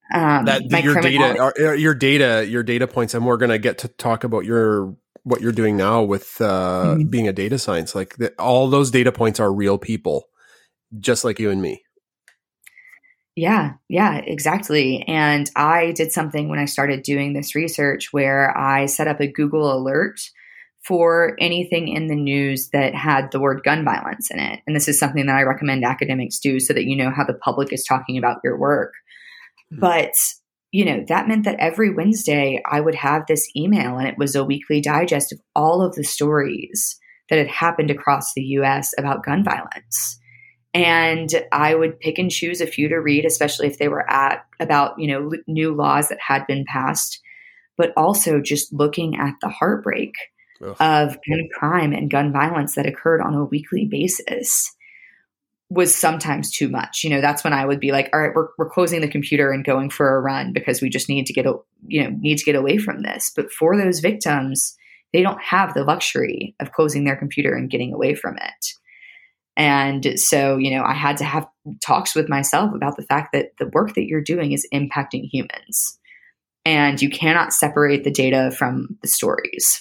your data points, and we're going to get to talk about what you're doing now with being a data science. Like all those data points are real people, just like you and me. Yeah, exactly. And I did something when I started doing this research where I set up a Google alert for anything in the news that had the word gun violence in it. And this is something that I recommend academics do so that you know how the public is talking about your work. But, that meant that every Wednesday I would have this email, and it was a weekly digest of all of the stories that had happened across the US about gun violence. And I would pick and choose a few to read, especially if they were about new laws that had been passed, but also just looking at the heartbreak of gun crime and gun violence that occurred on a weekly basis was sometimes too much. That's when I would be like, all right, we're closing the computer and going for a run because we just need to get away from this. But for those victims, they don't have the luxury of closing their computer and getting away from it. And so, I had to have talks with myself about the fact that the work that you're doing is impacting humans, and you cannot separate the data from the stories.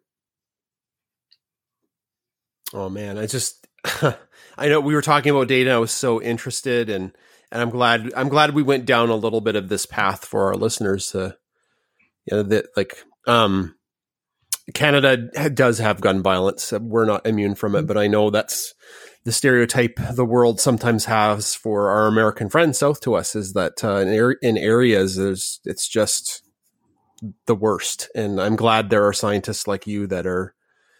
Oh man, I know we were talking about data. I was so interested, and I'm glad we went down a little bit of this path for our listeners. Canada does have gun violence. We're not immune from it, but I know that's the stereotype the world sometimes has for our American friends south to us, is that in areas it's just the worst. And I'm glad there are scientists like you that are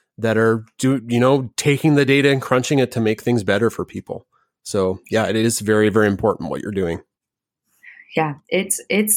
taking the data and crunching it to make things better for people. So yeah, it is very, very important what you're doing. Yeah, it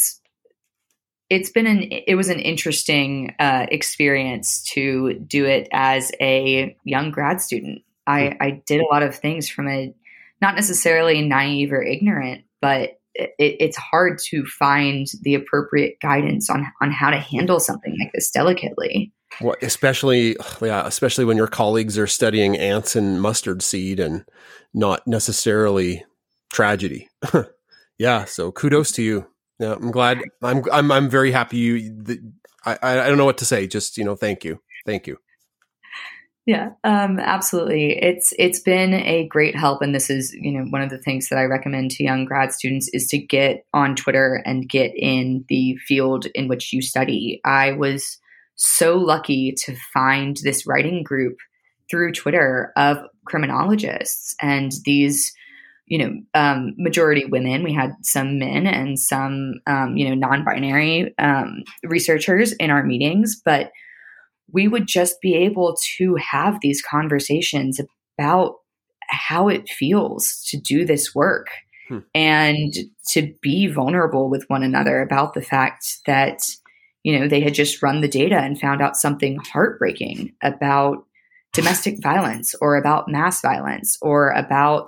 was an interesting experience to do it as a young grad student. I did a lot of things from a not necessarily naive or ignorant, but it's hard to find the appropriate guidance on how to handle something like this delicately. Well, especially when your colleagues are studying ants and mustard seed and not necessarily tragedy. Yeah. So kudos to you. Yeah, I'm glad. I'm very happy. I don't know what to say. Just thank you. Yeah, absolutely. It's been a great help, and this is one of the things that I recommend to young grad students is to get on Twitter and get in the field in which you study. I was so lucky to find this writing group through Twitter of criminologists, and these majority women. We had some men and some, non-binary researchers in our meetings, but we would just be able to have these conversations about how it feels to do this work and to be vulnerable with one another about the fact that, they had just run the data and found out something heartbreaking about domestic violence or about mass violence or about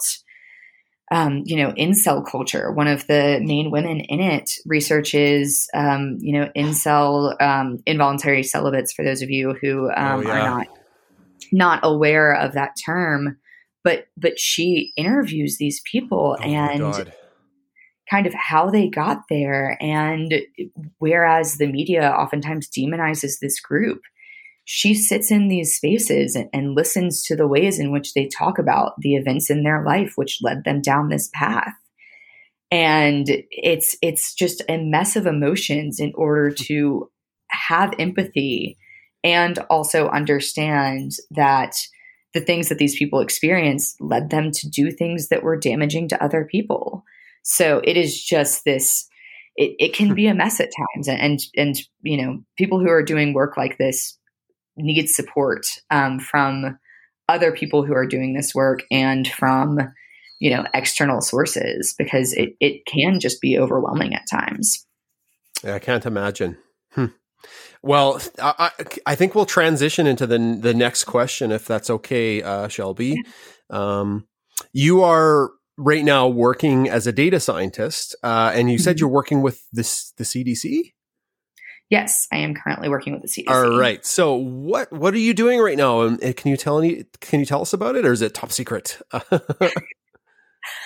incel culture. One of the main women in it researches, incel, involuntary celibates, for those of you who are not aware of that term, but she interviews these people and kind of how they got there. And whereas the media oftentimes demonizes this group, she sits in these spaces and listens to the ways in which they talk about the events in their life, which led them down this path. And it's just a mess of emotions in order to have empathy and also understand that the things that these people experienced led them to do things that were damaging to other people. So it is just this, it can be a mess at times. And people who are doing work like this need support from other people who are doing this work and from, external sources, because it can just be overwhelming at times. Yeah, I can't imagine. Well, I think we'll transition into the next question, if that's okay, Shelby. You are right now working as a data scientist, and you said you're working with the CDC? Yes, I am currently working with the CDC. All right. So what are you doing right now? And can you tell us about it, or is it top secret?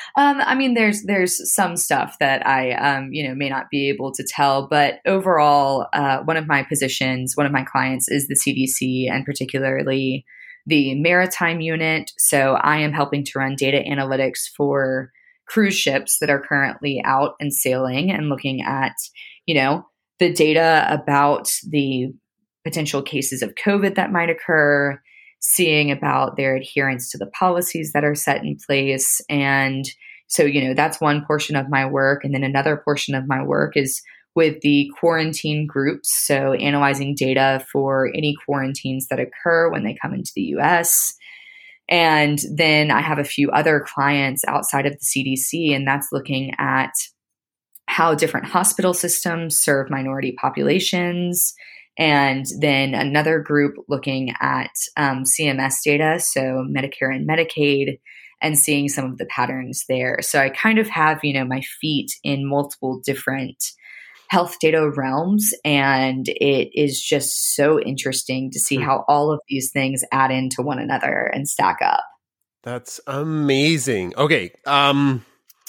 I mean, there's some stuff that I, may not be able to tell, but overall, one of my clients is the CDC, and particularly the Maritime Unit. So I am helping to run data analytics for cruise ships that are currently out and sailing, and looking at, the data about the potential cases of COVID that might occur, seeing about their adherence to the policies that are set in place. And so, that's one portion of my work. And then another portion of my work is with the quarantine groups. So analyzing data for any quarantines that occur when they come into the US. And then I have a few other clients outside of the CDC, and that's looking at how different hospital systems serve minority populations. And then another group looking at CMS data, so Medicare and Medicaid, and seeing some of the patterns there. So I kind of have, my feet in multiple different health data realms. And it is just so interesting to see how all of these things add into one another and stack up. That's amazing. Okay. Can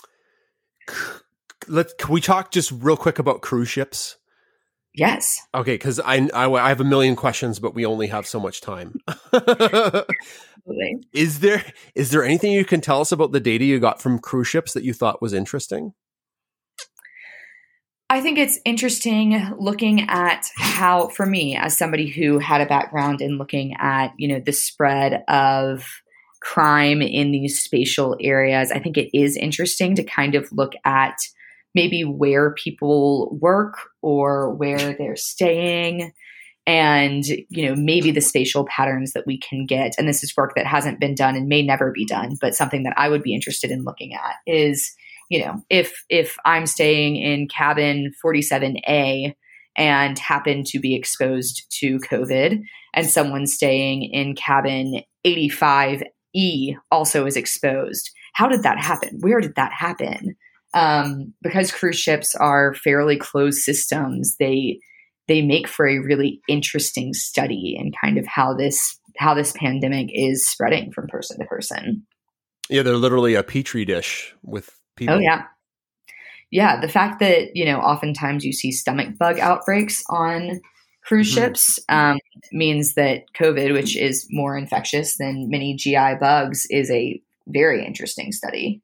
we talk just real quick about cruise ships? Yes. Okay, because I have a million questions, but we only have so much time. Is there anything you can tell us about the data you got from cruise ships that you thought was interesting? I think it's interesting looking at how, for me, as somebody who had a background in looking at, the spread of crime in these spatial areas, I think it is interesting to kind of look at maybe where people work or where they're staying, and, maybe the spatial patterns that we can get. And this is work that hasn't been done and may never be done, but something that I would be interested in looking at is, if I'm staying in cabin 47A and happen to be exposed to COVID, and someone staying in cabin 85E also is exposed, how did that happen? Where did that happen? Because cruise ships are fairly closed systems, they make for a really interesting study in kind of how this pandemic is spreading from person to person. Yeah, they're literally a petri dish with people. Oh yeah. Yeah. The fact that, oftentimes you see stomach bug outbreaks on cruise ships means that COVID, which is more infectious than many GI bugs, is a very interesting study.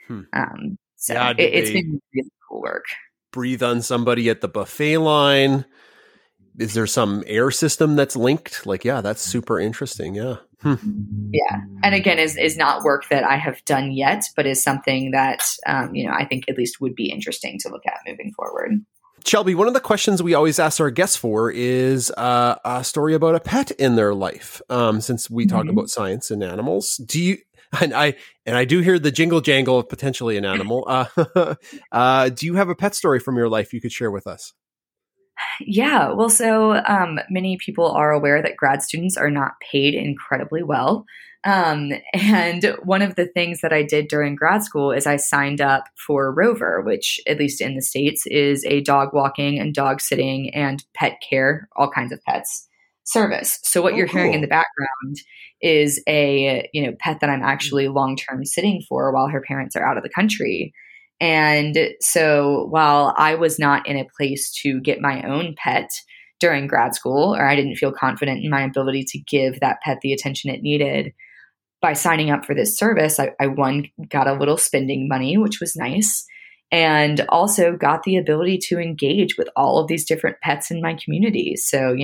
So yeah, it's been really cool work. Breathe on somebody at the buffet line. Is there some air system that's linked? That's super interesting. Yeah. Yeah. And again, is not work that I have done yet, but is something that, I think at least would be interesting to look at moving forward. Shelby, one of the questions we always ask our guests for is a story about a pet in their life. Since we talk about science and animals, do you, and I do hear the jingle jangle of potentially an animal. Do you have a pet story from your life you could share with us? Yeah, well, so many people are aware that grad students are not paid incredibly well. And one of the things that I did during grad school is I signed up for Rover, which, at least in the States, is a dog walking and dog sitting and pet care, all kinds of pets service. So what you're hearing in the background is a pet that I'm actually long-term sitting for while her parents are out of the country. And so while I was not in a place to get my own pet during grad school, or I didn't feel confident in my ability to give that pet the attention it needed, by signing up for this service, I got a little spending money, which was nice, and also got the ability to engage with all of these different pets in my community. So,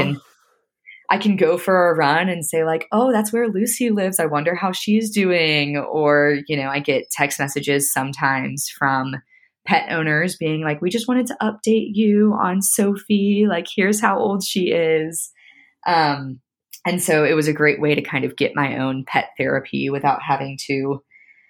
I can go for a run and say oh, that's where Lucy lives. I wonder how she's doing. Or, I get text messages sometimes from pet owners being we just wanted to update you on Sophie. Here's how old she is. And so it was a great way to kind of get my own pet therapy without having to,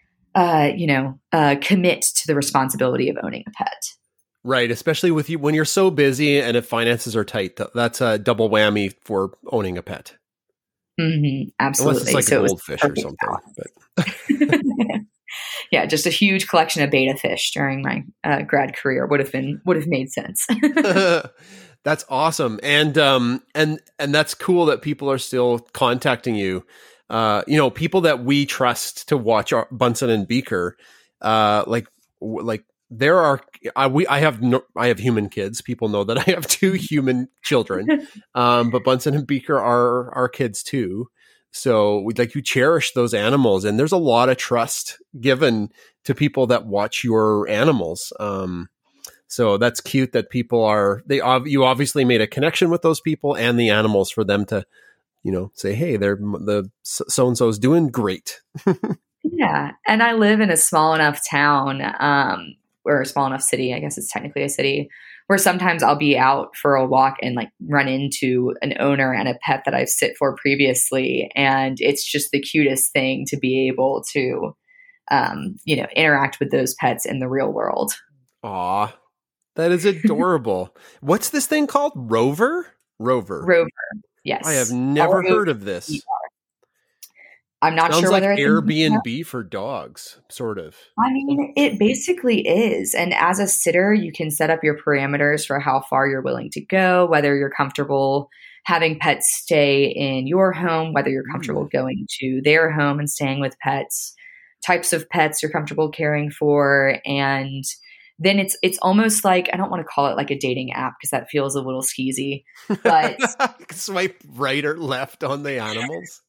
commit to the responsibility of owning a pet. Right, especially with you when you're so busy and if finances are tight, that's a double whammy for owning a pet. Absolutely. Unless it's a goldfish or something. But. Yeah, just a huge collection of betta fish during my grad career would have made sense. That's awesome, and that's cool that people are still contacting you. People that we trust to watch our Bunsen and Beaker. like there are, I have human kids. People know that I have 2 human children. But Bunsen and Beaker are our kids too. So you cherish those animals, and there's a lot of trust given to people that watch your animals. So that's cute that people you obviously made a connection with those people and the animals for them to, say, hey, the so-and-so's doing great. Yeah. And I live in a small enough town, or a small enough city, I guess it's technically a city, where sometimes I'll be out for a walk and run into an owner and a pet that I've sit for previously. And it's just the cutest thing to be able to, interact with those pets in the real world. Aw, that is adorable. What's this thing called? Rover? Rover. Yes. I have never heard of this. I'm not sure whether it's Airbnb for dogs, sort of. I mean, it basically is. And as a sitter, you can set up your parameters for how far you're willing to go, whether you're comfortable having pets stay in your home, whether you're comfortable going to their home and staying with pets, types of pets you're comfortable caring for. And then it's almost like, I don't want to call it like a dating app because that feels a little skeezy, but swipe right or left on the animals.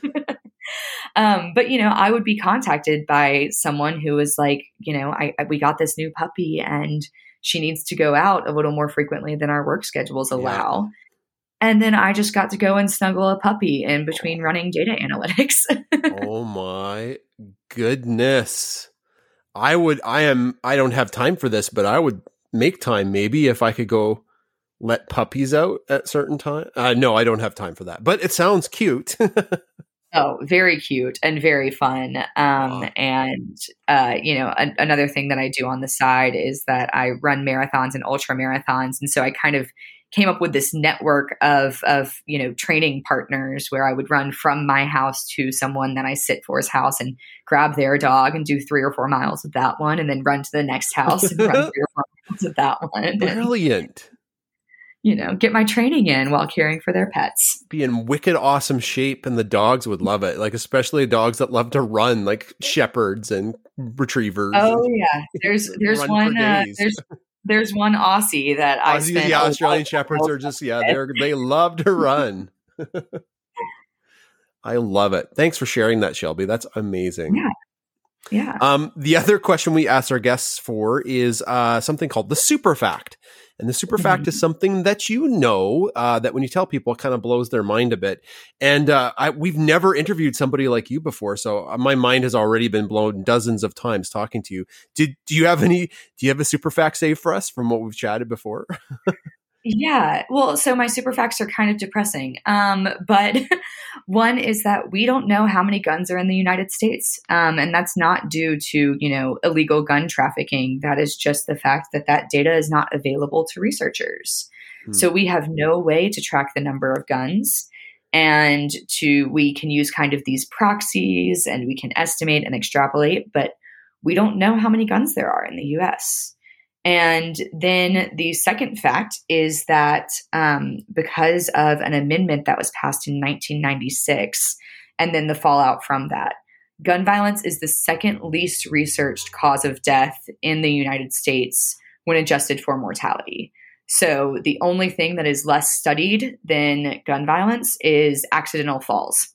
But I would be contacted by someone who was like, we got this new puppy and she needs to go out a little more frequently than our work schedules allow. Yeah. And then I just got to go and snuggle a puppy in between running data analytics. Oh my goodness. I don't have time for this, but I would make time maybe if I could go let puppies out at certain time. No, I don't have time for that, but it sounds cute. Oh, very cute and very fun. And, another thing that I do on the side is that I run marathons and ultra marathons. And so I kind of came up with this network of training partners where I would run from my house to someone that I sit for's house and grab their dog and do 3 or 4 miles of that one, and then run to the next house and run 3 or 4 miles of that one. Brilliant. And, get my training in while caring for their pets. Be in wicked awesome shape, and the dogs would love it. especially dogs that love to run, like shepherds and retrievers. Oh yeah, there's one there's one Aussie that I spent. The Australian shepherds are just they love to run. I love it. Thanks for sharing that, Shelby. That's amazing. Yeah. The other question we asked our guests for is something called the super fact. And the super fact is something that that when you tell people, it kind of blows their mind a bit. And we've never interviewed somebody like you before, so my mind has already been blown dozens of times talking to you. Do you have a super fact saved for us from what we've chatted before? Yeah. Well, so my super facts are kind of depressing. But one is that we don't know how many guns are in the United States. And that's not due to, illegal gun trafficking. That is just the fact that data is not available to researchers. So we have no way to track the number of guns, and we can use kind of these proxies and we can estimate and extrapolate, but we don't know how many guns there are in the US. And then the second fact is that because of an amendment that was passed in 1996, and then the fallout from that, gun violence is the second least researched cause of death in the United States when adjusted for mortality. So the only thing that is less studied than gun violence is accidental falls.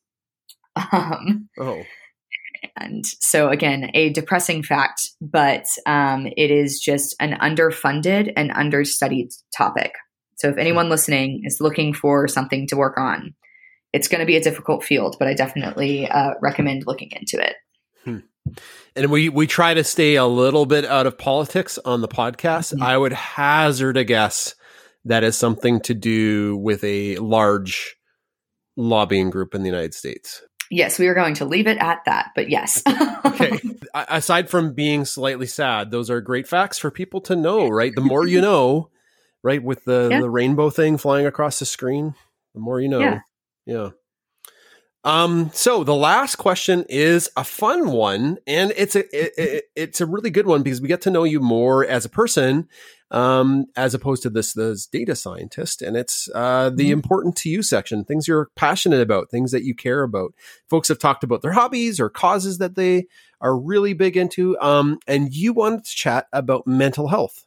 And so, again, a depressing fact, but it is just an underfunded and understudied topic. So if anyone listening is looking for something to work on, it's going to be a difficult field, but I definitely recommend looking into it. And we try to stay a little bit out of politics on the podcast. I would hazard a guess that is something to do with a large lobbying group in the United States. Yes, we are going to leave it at that, but yes. Okay. Aside from being slightly sad, those are great facts for people to know, right? The more you know, right? With the rainbow thing flying across the screen, the more you know. Yeah. So the last question is a fun one, and it's a really good one because we get to know you more as a person, as opposed to this data scientist. And it's the important to you section, things you're passionate about, things that you care about. Folks have talked about their hobbies or causes that they are really big into. And you wanted to chat about mental health.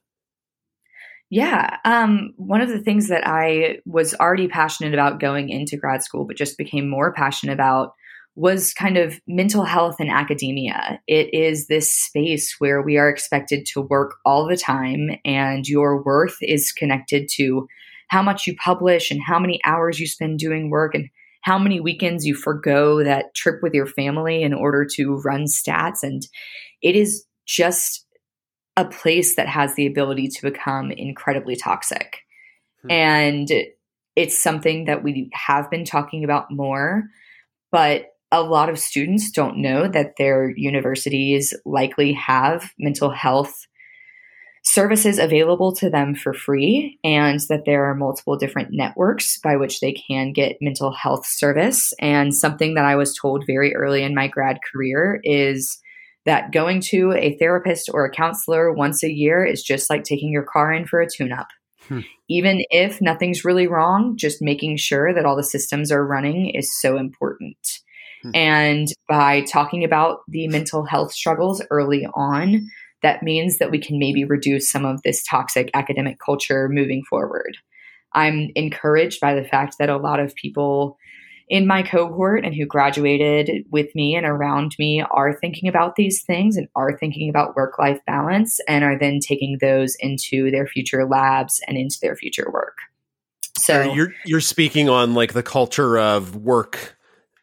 Yeah. One of the things that I was already passionate about going into grad school, but just became more passionate about, was kind of mental health in academia. It is this space where we are expected to work all the time, and your worth is connected to how much you publish and how many hours you spend doing work and how many weekends you forgo that trip with your family in order to run stats. And it is just a place that has the ability to become incredibly toxic. And it's something that we have been talking about more, but a lot of students don't know that their universities likely have mental health services available to them for free, and that there are multiple different networks by which they can get mental health service. And something that I was told very early in my grad career is that going to a therapist or a counselor once a year is just like taking your car in for a tune-up. Even if nothing's really wrong, just making sure that all the systems are running is so important. And by talking about the mental health struggles early on, that means that we can maybe reduce some of this toxic academic culture moving forward. I'm encouraged by the fact that a lot of people in my cohort and who graduated with me and around me are thinking about these things and are thinking about work-life balance, and are then taking those into their future labs and into their future work. So you're speaking on like the culture of work,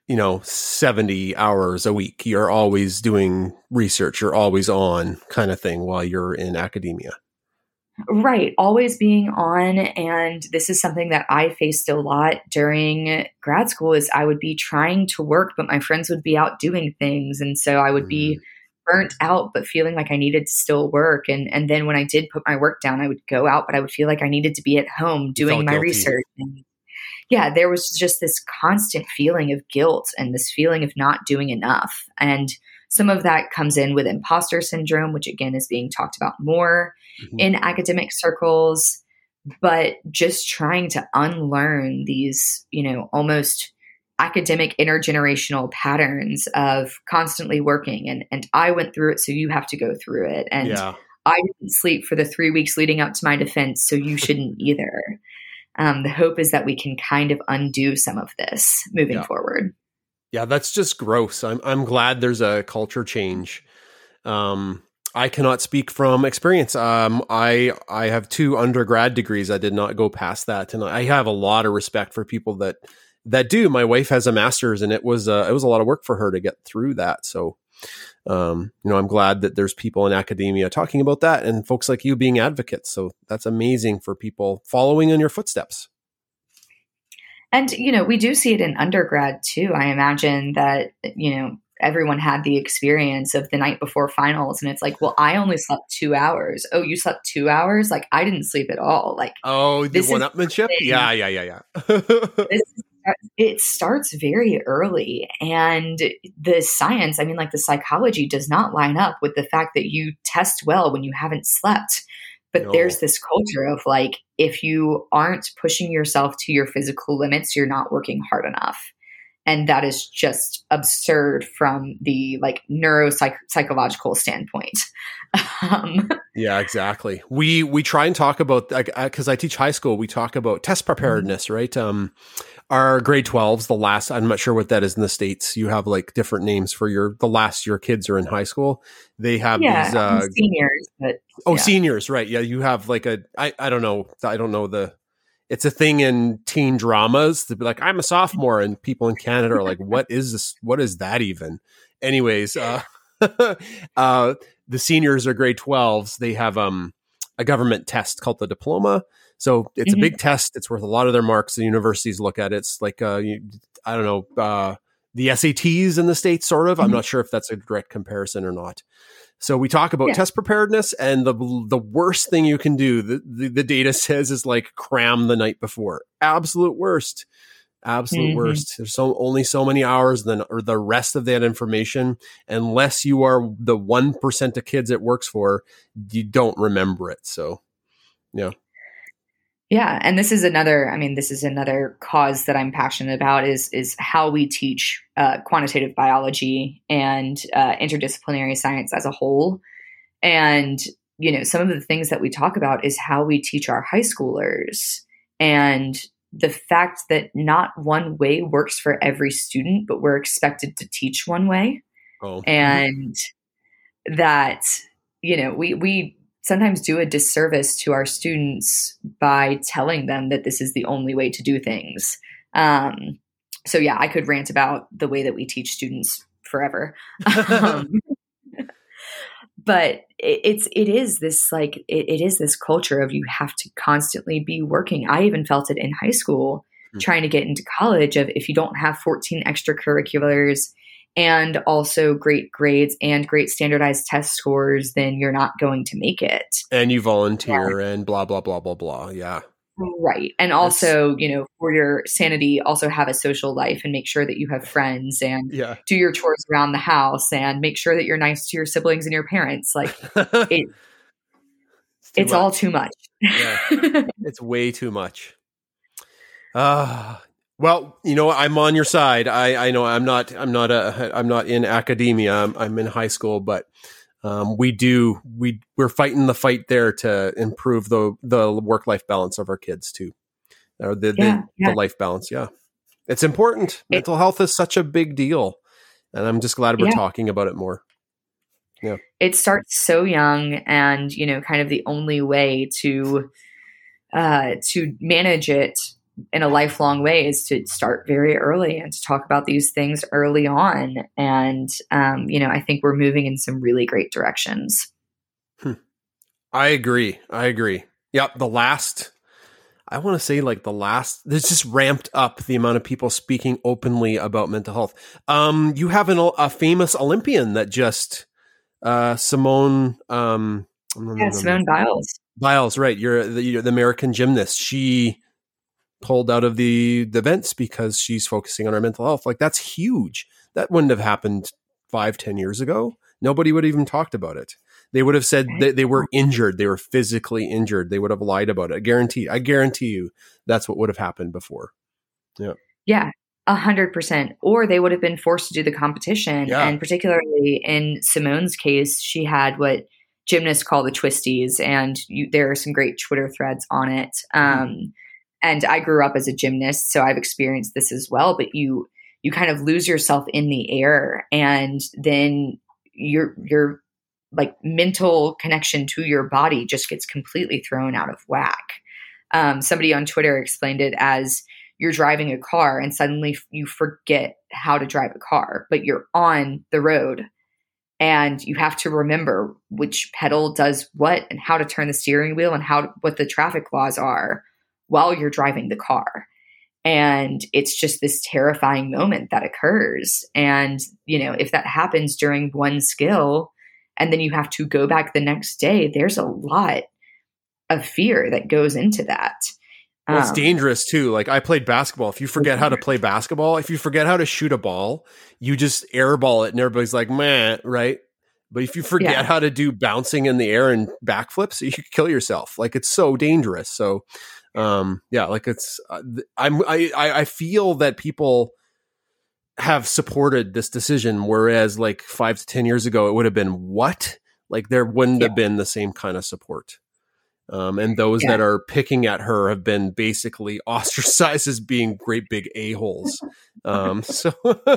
70 hours a week. You're always doing research. You're always on kind of thing while you're in academia. Right. Always being on. And this is something that I faced a lot during grad school, is I would be trying to work, but my friends would be out doing things. And so I would be burnt out, but feeling like I needed to still work. And then when I did put my work down, I would go out, but I would feel like I needed to be at home doing my research. And yeah, there was just this constant feeling of guilt and this feeling of not doing enough. And some of that comes in with imposter syndrome, which again is being talked about more in academic circles, but just trying to unlearn these, almost academic intergenerational patterns of constantly working. And I went through it, so you have to go through it. And I didn't sleep for the 3 weeks leading up to my defense, so you shouldn't either. The hope is that we can kind of undo some of this moving forward. Yeah, that's just gross. I'm glad there's a culture change. I cannot speak from experience. I have 2 undergrad degrees. I did not go past that, and I have a lot of respect for people that do. My wife has a master's, and it was a lot of work for her to get through that. So, I'm glad that there's people in academia talking about that, and folks like you being advocates. So that's amazing for people following in your footsteps. And, we do see it in undergrad too. I imagine that, everyone had the experience of the night before finals, and it's like, well, I only slept 2 hours. Oh, you slept 2 hours? Like, I didn't sleep at all. Like, the one-upmanship? Yeah. It starts very early, and the science, the psychology does not line up with the fact that you test well when you haven't slept. But there's this culture of like, if you aren't pushing yourself to your physical limits, you're not working hard enough. And that is just absurd from the like neuropsychological standpoint. Yeah, exactly. We try and talk about, because I teach high school, we talk about test preparedness, right? Our grade 12s, the last, I'm not sure what that is in the States. You have like different names for the last your kids are in high school. They have these seniors. But, seniors, right? Yeah, you have like I don't know. It's a thing in teen dramas to be like, I'm a sophomore, and people in Canada are like, what is this? What is that even? Anyways, the seniors are grade 12s. They have a government test called the diploma. So it's a big test. It's worth a lot of their marks. The universities look at it. It's like, the SATs in the States, sort of. I'm not sure if that's a direct comparison or not. So we talk about test preparedness, and the worst thing you can do, the data says, is like cram the night before. Absolute worst. Absolute worst. There's only so many hours then, or the rest of that information, unless you are the 1% of kids it works for, you don't remember it. So, yeah. Yeah. And this is another cause that I'm passionate about is how we teach quantitative biology and interdisciplinary science as a whole. And, some of the things that we talk about is how we teach our high schoolers, and the fact that not one way works for every student, but we're expected to teach one way. Oh. And that, we sometimes do a disservice to our students by telling them that this is the only way to do things. So yeah, I could rant about the way that we teach students forever. But it is this culture of you have to constantly be working. I even felt it in high school, trying to get into college, of if you don't have 14 extracurriculars and also great grades and great standardized test scores, then you're not going to make it. And you volunteer and blah, blah, blah, blah, blah. Yeah. Right. And also, for your sanity, also have a social life and make sure that you have friends and do your chores around the house and make sure that you're nice to your siblings and your parents. Like it's all too much. Yeah. It's way too much. Well, I'm on your side. I know I'm not in academia. I'm in high school, but we're fighting the fight there to improve the work-life balance of our kids too. Or the life balance. Yeah. It's important. Mental health is such a big deal. And I'm just glad we're talking about it more. Yeah. It starts so young, and, kind of the only way to manage it in a lifelong way is to start very early and to talk about these things early on. And, I think we're moving in some really great directions. I agree. Yep. There's just ramped up the amount of people speaking openly about mental health. You have a famous Olympian that just, Simone Biles. Biles, right. You're the American gymnast. She pulled out of the events because she's focusing on her mental health. Like, that's huge. That wouldn't have happened 5-10 years ago. Nobody would have even talked about it. They would have said that they were injured. They were physically injured. They would have lied about it. I guarantee you that's what would have happened before. Yeah. Yeah. 100%. Or they would have been forced to do the competition. Yeah. And particularly in Simone's case, she had what gymnasts call the twisties, and there are some great Twitter threads on it. And I grew up as a gymnast, so I've experienced this as well. But you kind of lose yourself in the air, and then your like mental connection to your body just gets completely thrown out of whack. Somebody on Twitter explained it as you're driving a car and suddenly you forget how to drive a car, but you're on the road and you have to remember which pedal does what and how to turn the steering wheel and what the traffic laws are while you're driving the car. And it's just this terrifying moment that occurs. And, if that happens during one skill and then you have to go back the next day, there's a lot of fear that goes into that. Well, it's dangerous too. Like, I played basketball. If you forget how to play basketball, if you forget how to shoot a ball, you just airball it and everybody's like, man, right? But if you forget how to do bouncing in the air and backflips, you could kill yourself. Like, it's so dangerous. So, like it's, I feel that people have supported this decision, whereas like 5 to 10 years ago, it would have been what? Like, there wouldn't have been the same kind of support. And those that are picking at her have been basically ostracized as being great big a-holes. So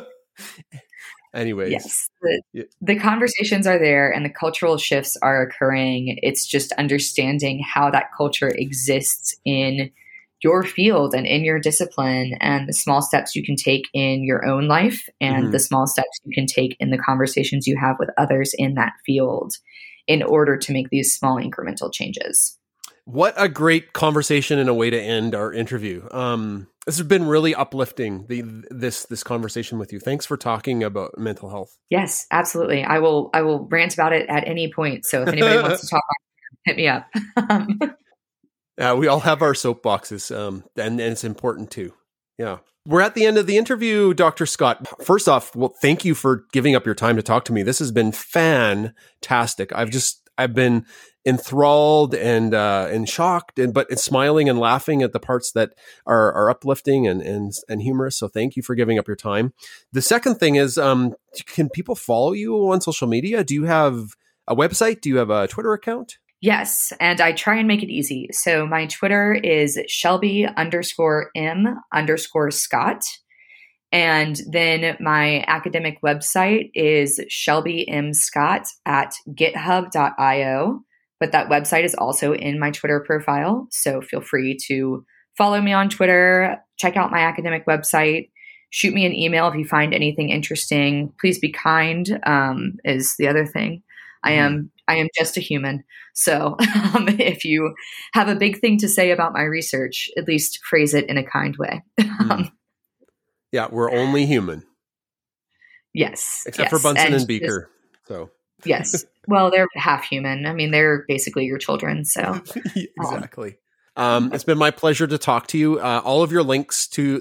anyways. Yes, the conversations are there and the cultural shifts are occurring. It's just understanding how that culture exists in your field and in your discipline, and the small steps you can take in your own life and the small steps you can take in the conversations you have with others in that field in order to make these small incremental changes. What a great conversation and a way to end our interview. This has been really uplifting, this conversation with you. Thanks for talking about mental health. Yes, absolutely. I will rant about it at any point. So if anybody wants to talk, hit me up. We all have our soapboxes, and it's important too. Yeah. We're at the end of the interview, Dr. Scott. First off, well, thank you for giving up your time to talk to me. This has been fantastic. I've been enthralled and shocked, but smiling and laughing at the parts that are uplifting and humorous. So thank you for giving up your time. The second thing is, can people follow you on social media? Do you have a website? Do you have a Twitter account? Yes, and I try and make it easy. So my Twitter is Shelby_M_Scott. And then my academic website is shelbymscott@github.io. But that website is also in my Twitter profile. So feel free to follow me on Twitter, check out my academic website, shoot me an email if you find anything interesting. Please be kind, is the other thing. I am just a human. So if you have a big thing to say about my research, at least phrase it in a kind way. Yeah, we're only human. Yes. Except for Bunsen and Beaker. Yes. Well, they're half human. I mean, they're basically your children. So exactly. It's been my pleasure to talk to you. All of your links to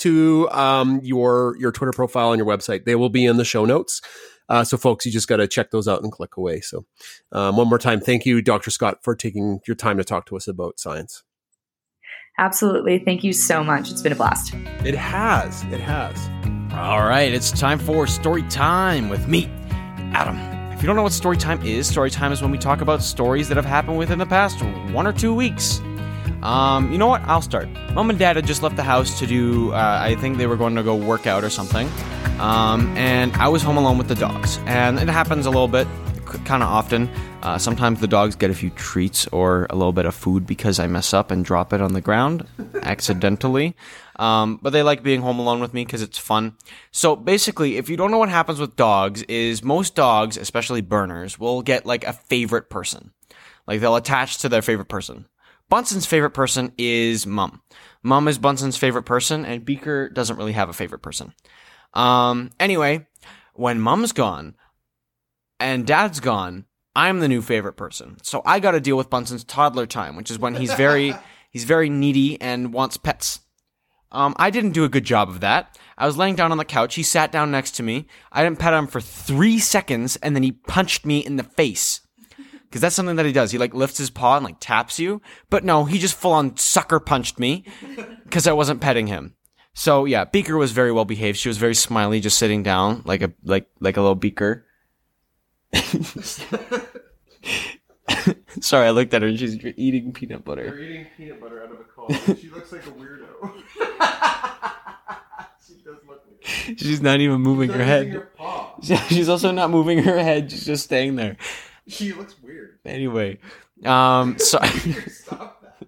your Twitter profile and your website, they will be in the show notes. So folks, you just got to check those out and click away. So one more time, thank you, Dr. Scott, for taking your time to talk to us about science. Absolutely. Thank you so much. It's been a blast. It has. All right. It's time for story time with me, Adam. If you don't know what story time is when we talk about stories that have happened within the past 1 or 2 weeks. You know what? I'll start. Mom and Dad had just left the house to do, I think they were going to go work out or something. And I was home alone with the dogs. And it happens a little bit, kind of often. Sometimes the dogs get a few treats or a little bit of food because I mess up and drop it on the ground accidentally. But they like being home alone with me because it's fun. So basically, if you don't know what happens with dogs, is most dogs, especially Berners, will get like a favorite person. Like they'll attach to their favorite person. Bunsen's favorite person is Mum. Mum is Bunsen's favorite person, and Beaker doesn't really have a favorite person. Anyway, when Mum's gone and Dad's gone, I'm the new favorite person. So I got to deal with Bunsen's toddler time, which is when he's very needy and wants pets. I didn't do a good job of that. I was laying down on the couch. He sat down next to me. I didn't pet him for 3 seconds, and then he punched me in the face. Because that's something that he does. He like lifts his paw and like taps you. But no, he just full on sucker punched me because I wasn't petting him. So yeah, Beaker was very well behaved. She was very smiley, just sitting down like a little Beaker. Sorry, I looked at her and she's eating peanut butter. You're eating peanut butter out of a cone. She looks like a weirdo. She does look like that. She's not even moving her head. Her paw. She's also not moving her head. She's just staying there. She looks weird. Anyway, so stop that.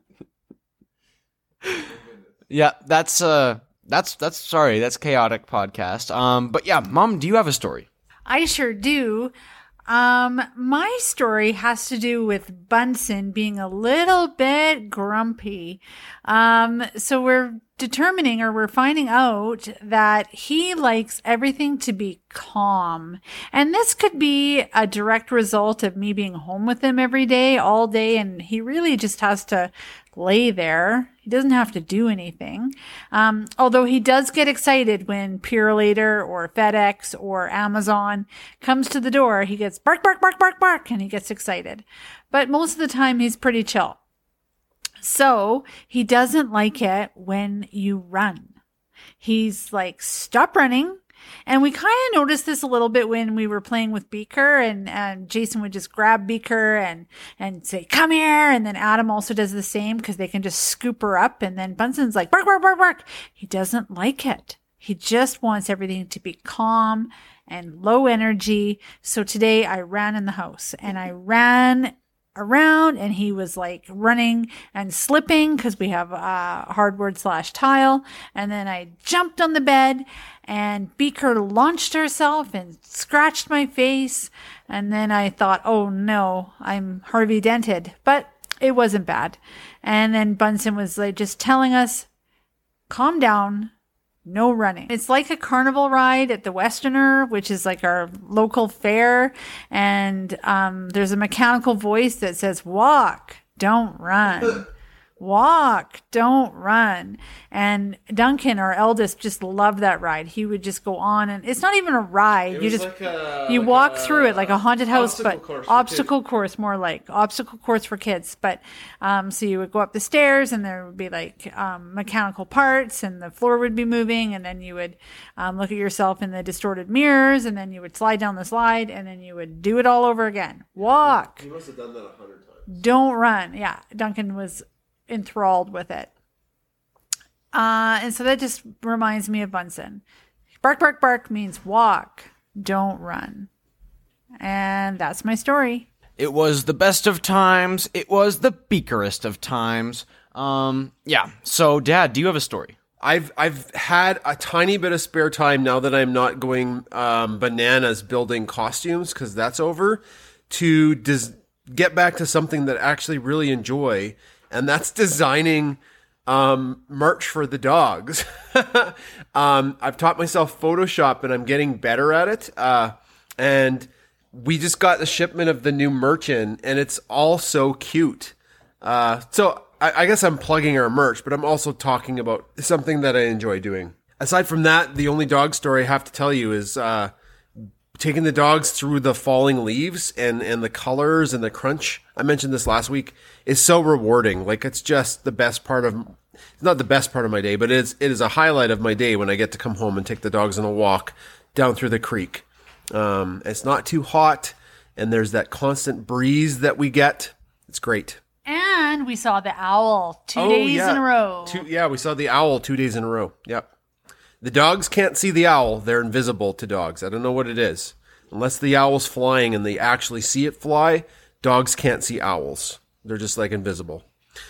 Yeah, that's sorry, that's chaotic podcast. But yeah, Mom, do you have a story? I sure do. My story has to do with Bunsen being a little bit grumpy. So we're finding out that he likes everything to be calm. And this could be a direct result of me being home with him every day, all day, and he really just has to lay there. He doesn't have to do anything. Although he does get excited when Purolator or FedEx or Amazon comes to the door. He gets bark, bark, bark, bark, bark, and he gets excited. But most of the time he's pretty chill. So he doesn't like it when you run. He's like, stop running. And we kind of noticed this a little bit when we were playing with Beaker, and Jason would just grab Beaker and say, come here. And then Adam also does the same because they can just scoop her up. And then Bunsen's like, bark, bark, bark, bark. He doesn't like it. He just wants everything to be calm and low energy. So today I ran in the house and I ran around and he was like running and slipping because we have hardwood/tile. And then I jumped on the bed and Beaker launched herself and scratched my face. And then I thought, oh no, I'm Harvey dented, but it wasn't bad. And then Bunsen was like just telling us, calm down. No running. It's like a carnival ride at the Westerner, which is like our local fair. And there's a mechanical voice that says, walk, don't run. Walk, don't run. And Duncan, our eldest, just loved that ride. He would just go on, and it's not even a ride. You walk through it like a haunted house, but obstacle course, more like obstacle course for kids. But so you would go up the stairs, and there would be like mechanical parts, and the floor would be moving, and then you would look at yourself in the distorted mirrors, and then you would slide down the slide, and then you would do it all over again. Walk. You must have done that 100 times. Don't run. Yeah, Duncan was enthralled with it. And so that just reminds me of Bunsen. Bark, bark, bark means walk, don't run. And that's my story. It was the best of times. It was the beakerest of times. Yeah. So, Dad, do you have a story? I've had a tiny bit of spare time now that I'm not going bananas building costumes, because that's over, to get back to something that I actually really enjoy. And that's designing merch for the dogs. I've taught myself Photoshop, and I'm getting better at it. And we just got the shipment of the new merch in, and it's all so cute. So I guess I'm plugging our merch, but I'm also talking about something that I enjoy doing. Aside from that, the only dog story I have to tell you is taking the dogs through the falling leaves and the colors and the crunch. I mentioned this last week, is so rewarding. Like, it's just the best part of, it's not the best part of my day, but it is a highlight of my day when I get to come home and take the dogs on a walk down through the creek. It's not too hot, and there's that constant breeze that we get. It's great. And we saw the owl 2 days in a row. We saw the owl 2 days in a row. Yep. The dogs can't see the owl. They're invisible to dogs. I don't know what it is. Unless the owl's flying and they actually see it fly, dogs can't see owls. They're just like invisible.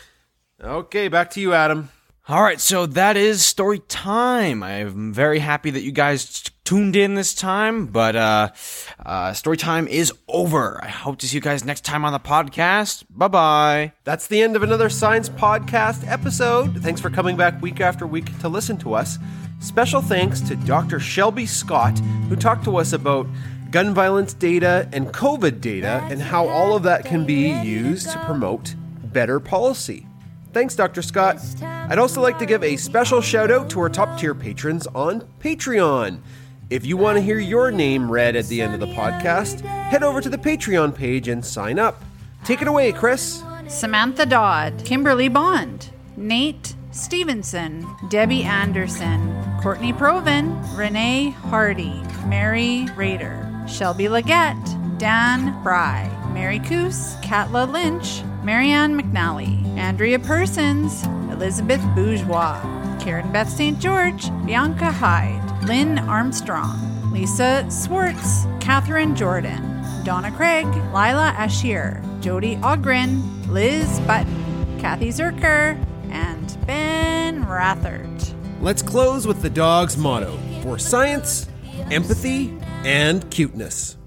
Okay, back to you, Adam. All right, so that is story time. I'm very happy that you guys tuned in this time, but story time is over. I hope to see you guys next time on the podcast. Bye-bye. That's the end of another Science Podcast episode. Thanks for coming back week after week to listen to us. Special thanks to Dr. Shelby Scott, who talked to us about gun violence data and COVID data and how all of that can be used to promote better policy. Thanks, Dr. Scott. I'd also like to give a special shout out to our top tier patrons on Patreon. If you want to hear your name read at the end of the podcast, head over to the Patreon page and sign up. Take it away, Chris. Samantha Dodd, Kimberly Bond, Nate Stevenson, Debbie Anderson, Courtney Proven, Renee Hardy, Mary Rader, Shelby Leggett, Dan Fry, Mary Coos, Katla Lynch, Marianne McNally, Andrea Persons, Elizabeth Bourgeois, Karen Beth St. George, Bianca Hyde, Lynn Armstrong, Lisa Swartz, Catherine Jordan, Donna Craig, Lila Ashier, Jody Ogren, Liz Button, Kathy Zerker, and Ben Rathert. Let's close with the dog's motto: for science, empathy, and cuteness.